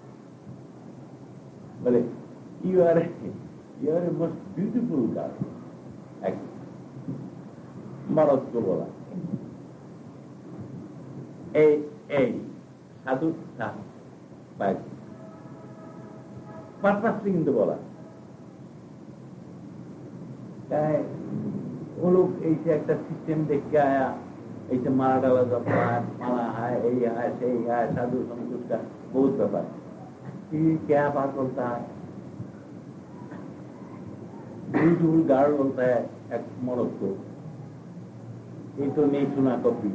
Speaker 1: बोले you are a most beautiful girl मरद को बोला साधु था पर्पसली কিন্তু বলা वो लोग ऐसे एक सिस्टम देख के आया ऐसे मारा डाला जब माला है यही है सही है साधु संतोष का बहुत व्यापार क्या बात बोलता है ब्यूटीफुल गार्ल बोलता है एक मर्द को ये तो नहीं सुना कभी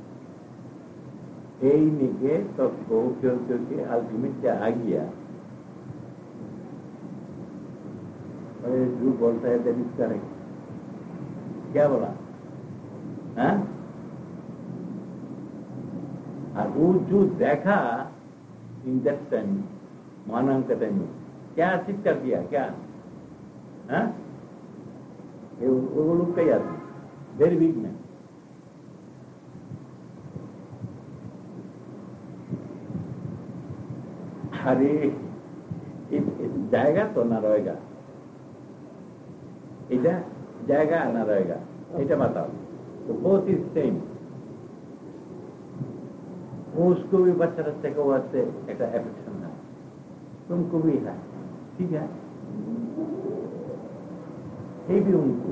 Speaker 1: यही निके तो क्योंकि अल्टीमेट क्या आ गया जो बोलता है दैट इज करेक्ट क्या बोला हाँ और वो जो देखा इन दैट टाइम मानव के टाइम में क्या सिद्ध कर दिया क्या हाँ वो लोग का याद वेरी बिग मैन अरे जाएगा तो ना रहेगा এটা জায়গা না रहेगा এটা बताओ तो बहुत ही सेम उसको भी बच्चा रस्ते को वास्ते एक एफेक्शन है तुमको भी है ठीक है ये भी उनको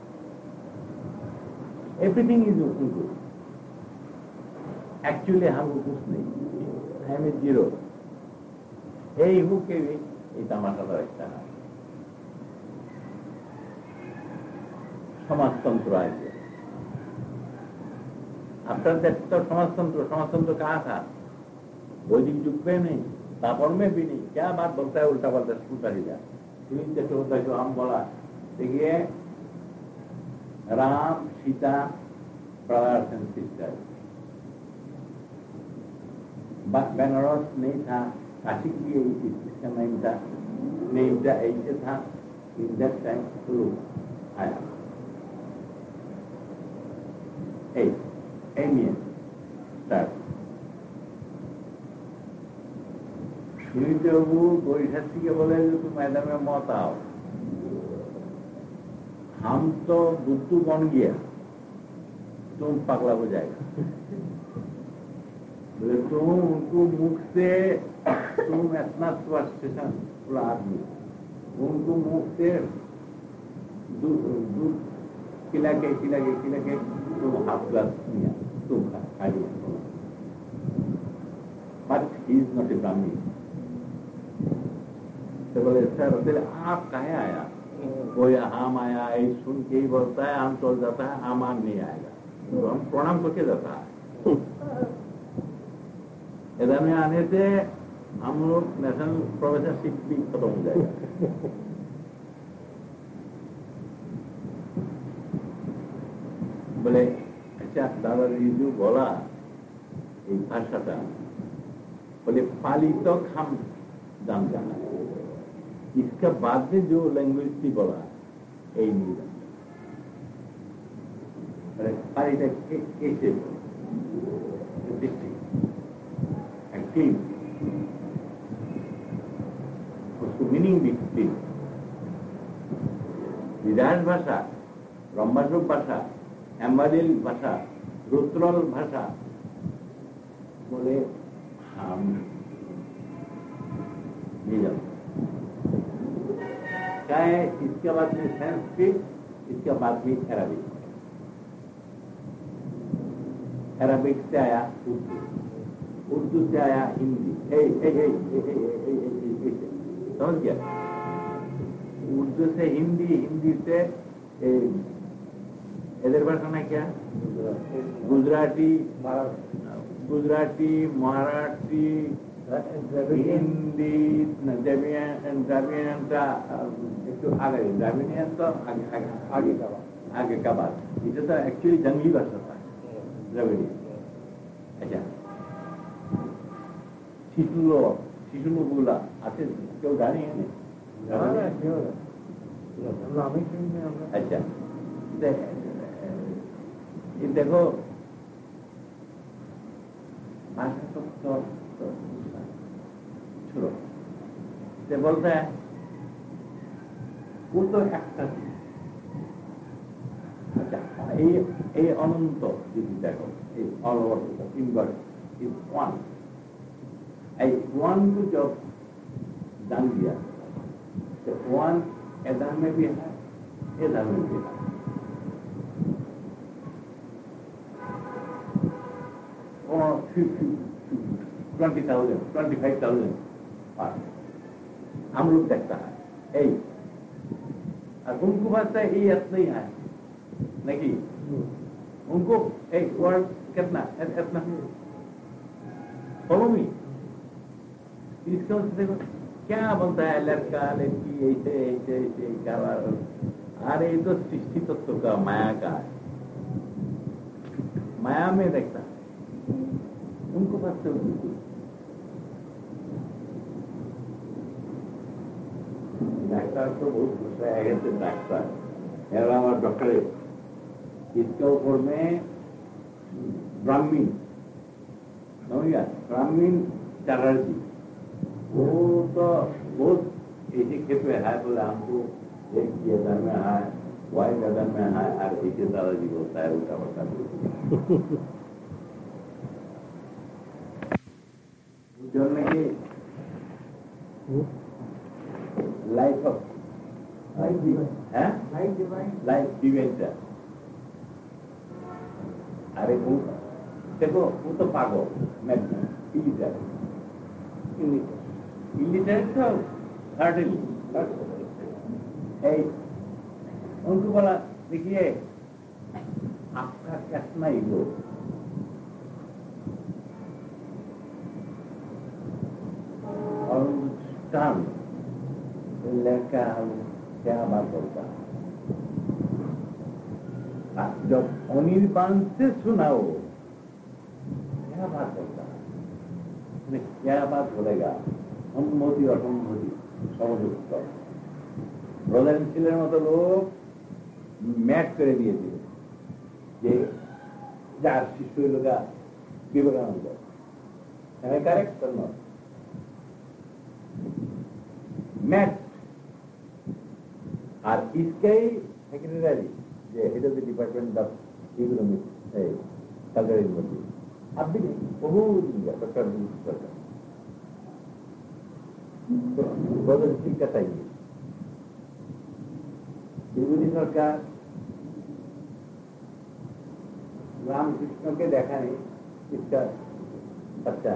Speaker 1: एवरीथिंग इज उनको एक्चुअली हमको कुछ नहीं हम जीरो यही हो के भी ये तमाशा रखता है समाजतंत्र आए आफ्टर दैट तो समाजतंत्र कहाँ था वैदिक युग में नहीं तापड़ में भी नहीं क्या बात बोलता है उल्टा पल्टा स्कूटा दिया जैसे होता है जो हम बोला देखिए Ram Sita brothers and sister Banaras नहीं था काशी की इसका नहीं था ऐसे था इन दैट टाइम तो आया Amen. Start. बाबू गोईठासी के बोले जो तुम मैदान में मौत आओ हम तो बुद्धू बन गया तुम पगला हो जाएगा बोले तुम उनको मुख से तुम इतना स्वस्थ पूरा आदमी उनको मुख से दूध खिला के तुम हाफ ग्लास दिया तुम खा लिया but he is not a Brahmi तो बोले सर बोले आप कहे आया कोई हम आया ऐसे सुन के ही बोलता है हम चल जाता है आमान नहीं आएगा तो हम प्रणाम करके जाता है इधर में आने से हम लोग नेशनल प्रोफेसरशिप भी खत्म हो जाएगा बोले अच्छा दादाजी जो बोला एक भाषा था बोले पाली तो हम जान जाना इसका बाद में जो लैंग्वेज थी बोला यही नहीं जानता पाली का कैसे उसको मीनिंग भी थी विधान भाषा ब्रह्मस्वरूप भाषा एम्बाडिल भाषा रुद्रल भाषा बोले हम नहीं जानते क्या है इसके बाद में संस्कृत इसके बाद में अरबिक से आया उर्दू से आया हिंदी समझ गया उर्दू से हिंदी हिंदी से इधर भाषा में क्या गुजराती गुजराती, मराठी, হিন্দি, দ্রাবিড়িয়ানটা একটু আগে, দ্রাবিড়িয়ান তো আগে কাবাল, এটা তো অ্যাকচুয়ালি জঙ্গলি ভাষা था দ্রাবিড়িয়ান। আচ্ছা, শিশুলো গুলা আছে, কেউ জানি এনে? আচ্ছা, দেখো भाषा तो छोड़ो, से बोलता है वो तो একটা। আচ্ছা, এই অনন্ত যদি দেখো, এই অলবর্ত ইনভার্ট ইজ ওয়ান, এই ওয়ান को जब जान लिया तो वन इधर में भी है, इधर में भी है। 20,000, 25,000 हम लोग देखता है, और उनको बात है ये नहीं है, नहीं उनको एक वर्ड कितना इतना फॉलो मी। इसका देखो क्या बोलता है, लड़का लड़की ऐसे ऐसे ऐसे क्या, अरे ये तो सृष्टि तत्व का माया का है, माया में देखता है उनको बात तो डाक्टर तो बहुत गुस्सा है डाक्टर, मेरा हमारा डॉक्टर है, इसके ऊपर में ब्राह्मीण समझिए, ब्राह्मीण चटर्जी, वो तो बहुत ऐसे खेत में है, बोले हमको एक वेदन में है, वाई वेदन में है, और ऐसे दादाजी बोलता है उल्टा पड़ता है। जोड़ने की लाइफ ऑफ लाइफ डिवाइन। अरे वो देखो, वो तो पागल इलिटरेट तो सर्टेनली उनको बोला, देखिए आपका कितना ईगो, और लड़का क्या बात बोलता, जब अनिर्बान से सुनाओ क्या बात बोलता, क्या बात बोलेगा, সম্মতি অসম্মতি সমযুক্ত ব্রদার ছিলের মতো লোক ম্যাচ করে দিয়েছিল, যে যার শিষ্য লোকা বিবেকানন্দ, কারেক্ট নয় मैथ और इसके सेक्रेटरी जो head of the department of economics है कल्चर यूनिवर्सिटी, अब भी बहुत डॉक्टर तो बहुत ठीक कहता है। विभूति सरकार रामकृष्ण के देखा नहीं, इसका बच्चा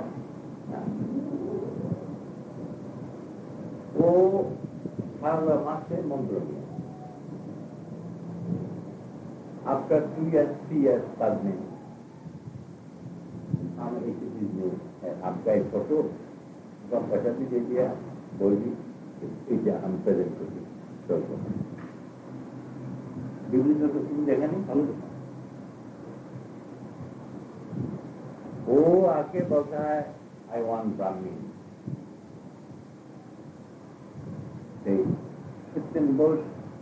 Speaker 1: वो 18 मास से मंत्र लिया, आपका 2 years 3 years बाद में हम एक चीज में है, आपका एक फोटो का पैसा भी दे दिया, बोल दी हम प्रेजेंट कर दी। विभूति सर को तुम देखा नहीं, हम वो आके बोलता है I want Brahmin, Christian Bush,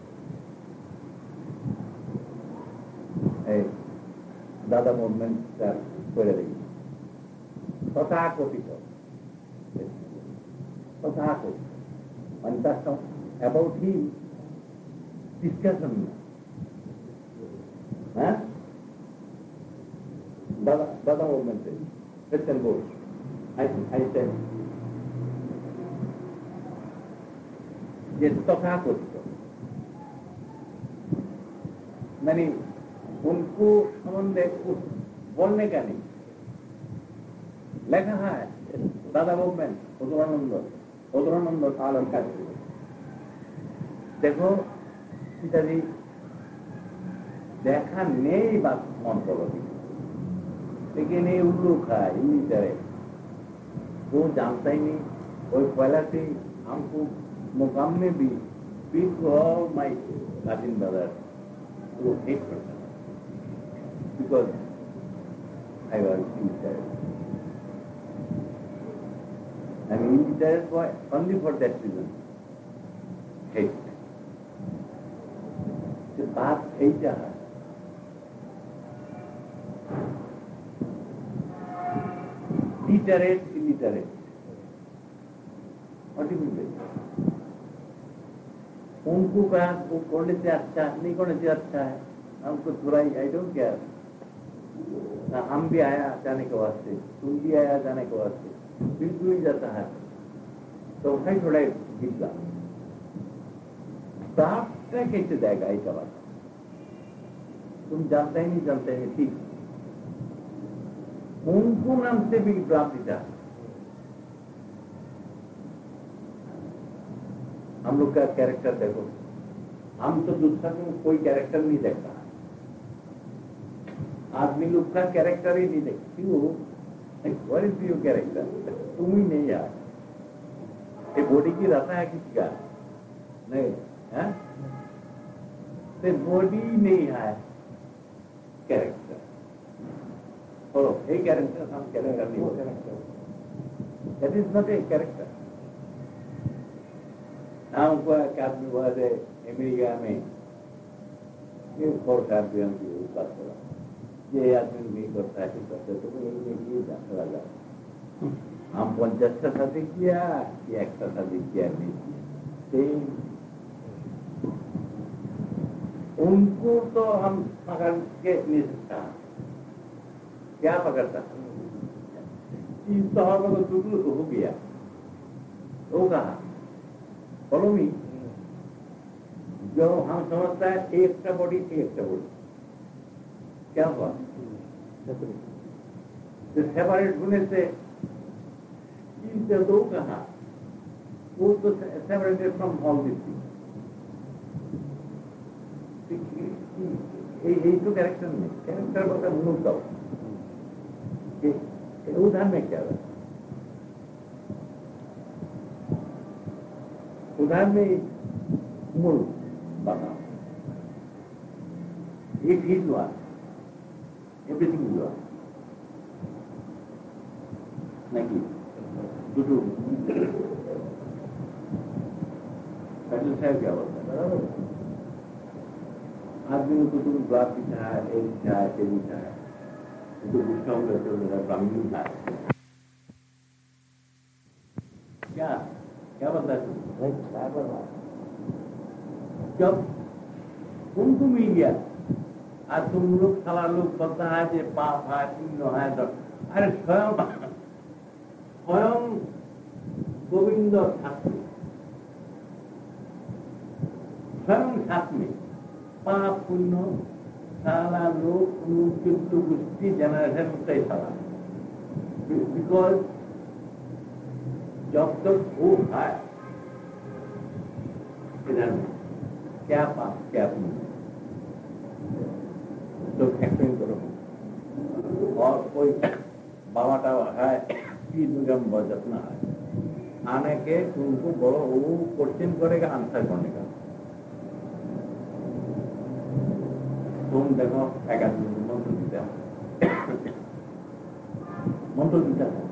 Speaker 1: Dada movement করে দেখি তথাকথিত মানে তার অ্যাবাউট হিম ডিসকাশন না, হ্যাঁ দাদা মুভমেন্টে Christian Bush, I said ये तथाकथित मैंने उनको संबंध बोलने का नहीं लेखा है दादा मूवमेंट उदरानंद कालम का देखो पिताजी देखा नहीं बात मन करो लेकिन ये उल्लू खा इन्हीं तरह वो जानता ही नहीं और पहला से हमको मुकाम में भी speak to all my Latin brothers to hate person because I was illiterate. I mean illiterate for only for that reason. Hate. The बात है क्या है? Literate, illiterate. What do you mean? उनको कहा वो करने से अच्छा नहीं करने से अच्छा है हमको थोड़ा ही आई डोंट केयर हम भी आया जाने के वास्ते तुम भी आया जाने के वास्ते बिल्कुल ही जाता है तो भाई थोड़ा गिरता साफ कैसे जाएगा एक बात तुम जानते ही नहीं जानते हैं ठीक उनको नाम से भी प्राप्ति था हम लोग का कैरेक्टर देखो हम तो दूसरा में कोई कैरेक्टर नहीं देखता आदमी लोग का कैरेक्टर ही नहीं देखती वो व्हाट इज योर कैरेक्टर तुम ही नहीं यार ये बॉडी की रहता है किसी का नहीं है तो बॉडी नहीं है कैरेक्टर और ये कैरेक्टर हम कैरेक्टर नहीं होते that is not a character हमको आदमी हुआ है अमेरिका में ये सरकार भी हमकी बात करा ये आदमी नहीं करता है करते तो ये चला जाए हम 50 का शादी किया या 1 का शादी किया नहीं उनको तो हम पकड़ के नहीं सकता क्या पकड़ता इस तरह का तो हो गया वो कहा फॉलो मी जो हम समझता है एक का बॉडी क्या हुआ सेपरेट होने से दो कहा वो तो सेपरेटेड फ्रॉम ऑल दिस यही तो कैरेक्टर में कैरेक्टर बता मूल का उदाहरण में क्या है उदाहरण में मूल बताओ एक ही हुआ एवरीथिंग हुआ नहीं टू क्या बोलता है बराबर आदमी को तुम बात भी चाहे एक चाहे तेरी चाहे तो गुस्सा करते हो मेरा ब्राह्मण था क्या क्या बोलता है जब तुम मिल गया आज तुम लोग सारा लोग बोलता है कि पाप है पुण्य है तो अरे स्वयं गोविंद ठाकुर स्वयं में पाप पुण्य सारा लोग उनकी गोष्ठी जनरेशन कई सारा बिकॉज जब तक वो है इधर में क्या पाप क्या पुण्य तो एक्सप्लेन करो और कोई बाबाटा है कि दुर्गम बजना है आने के तुमको बड़ो वो क्वेश्चन करेगा आंसर करने का तुम देखो एक आदमी मंत्र देता है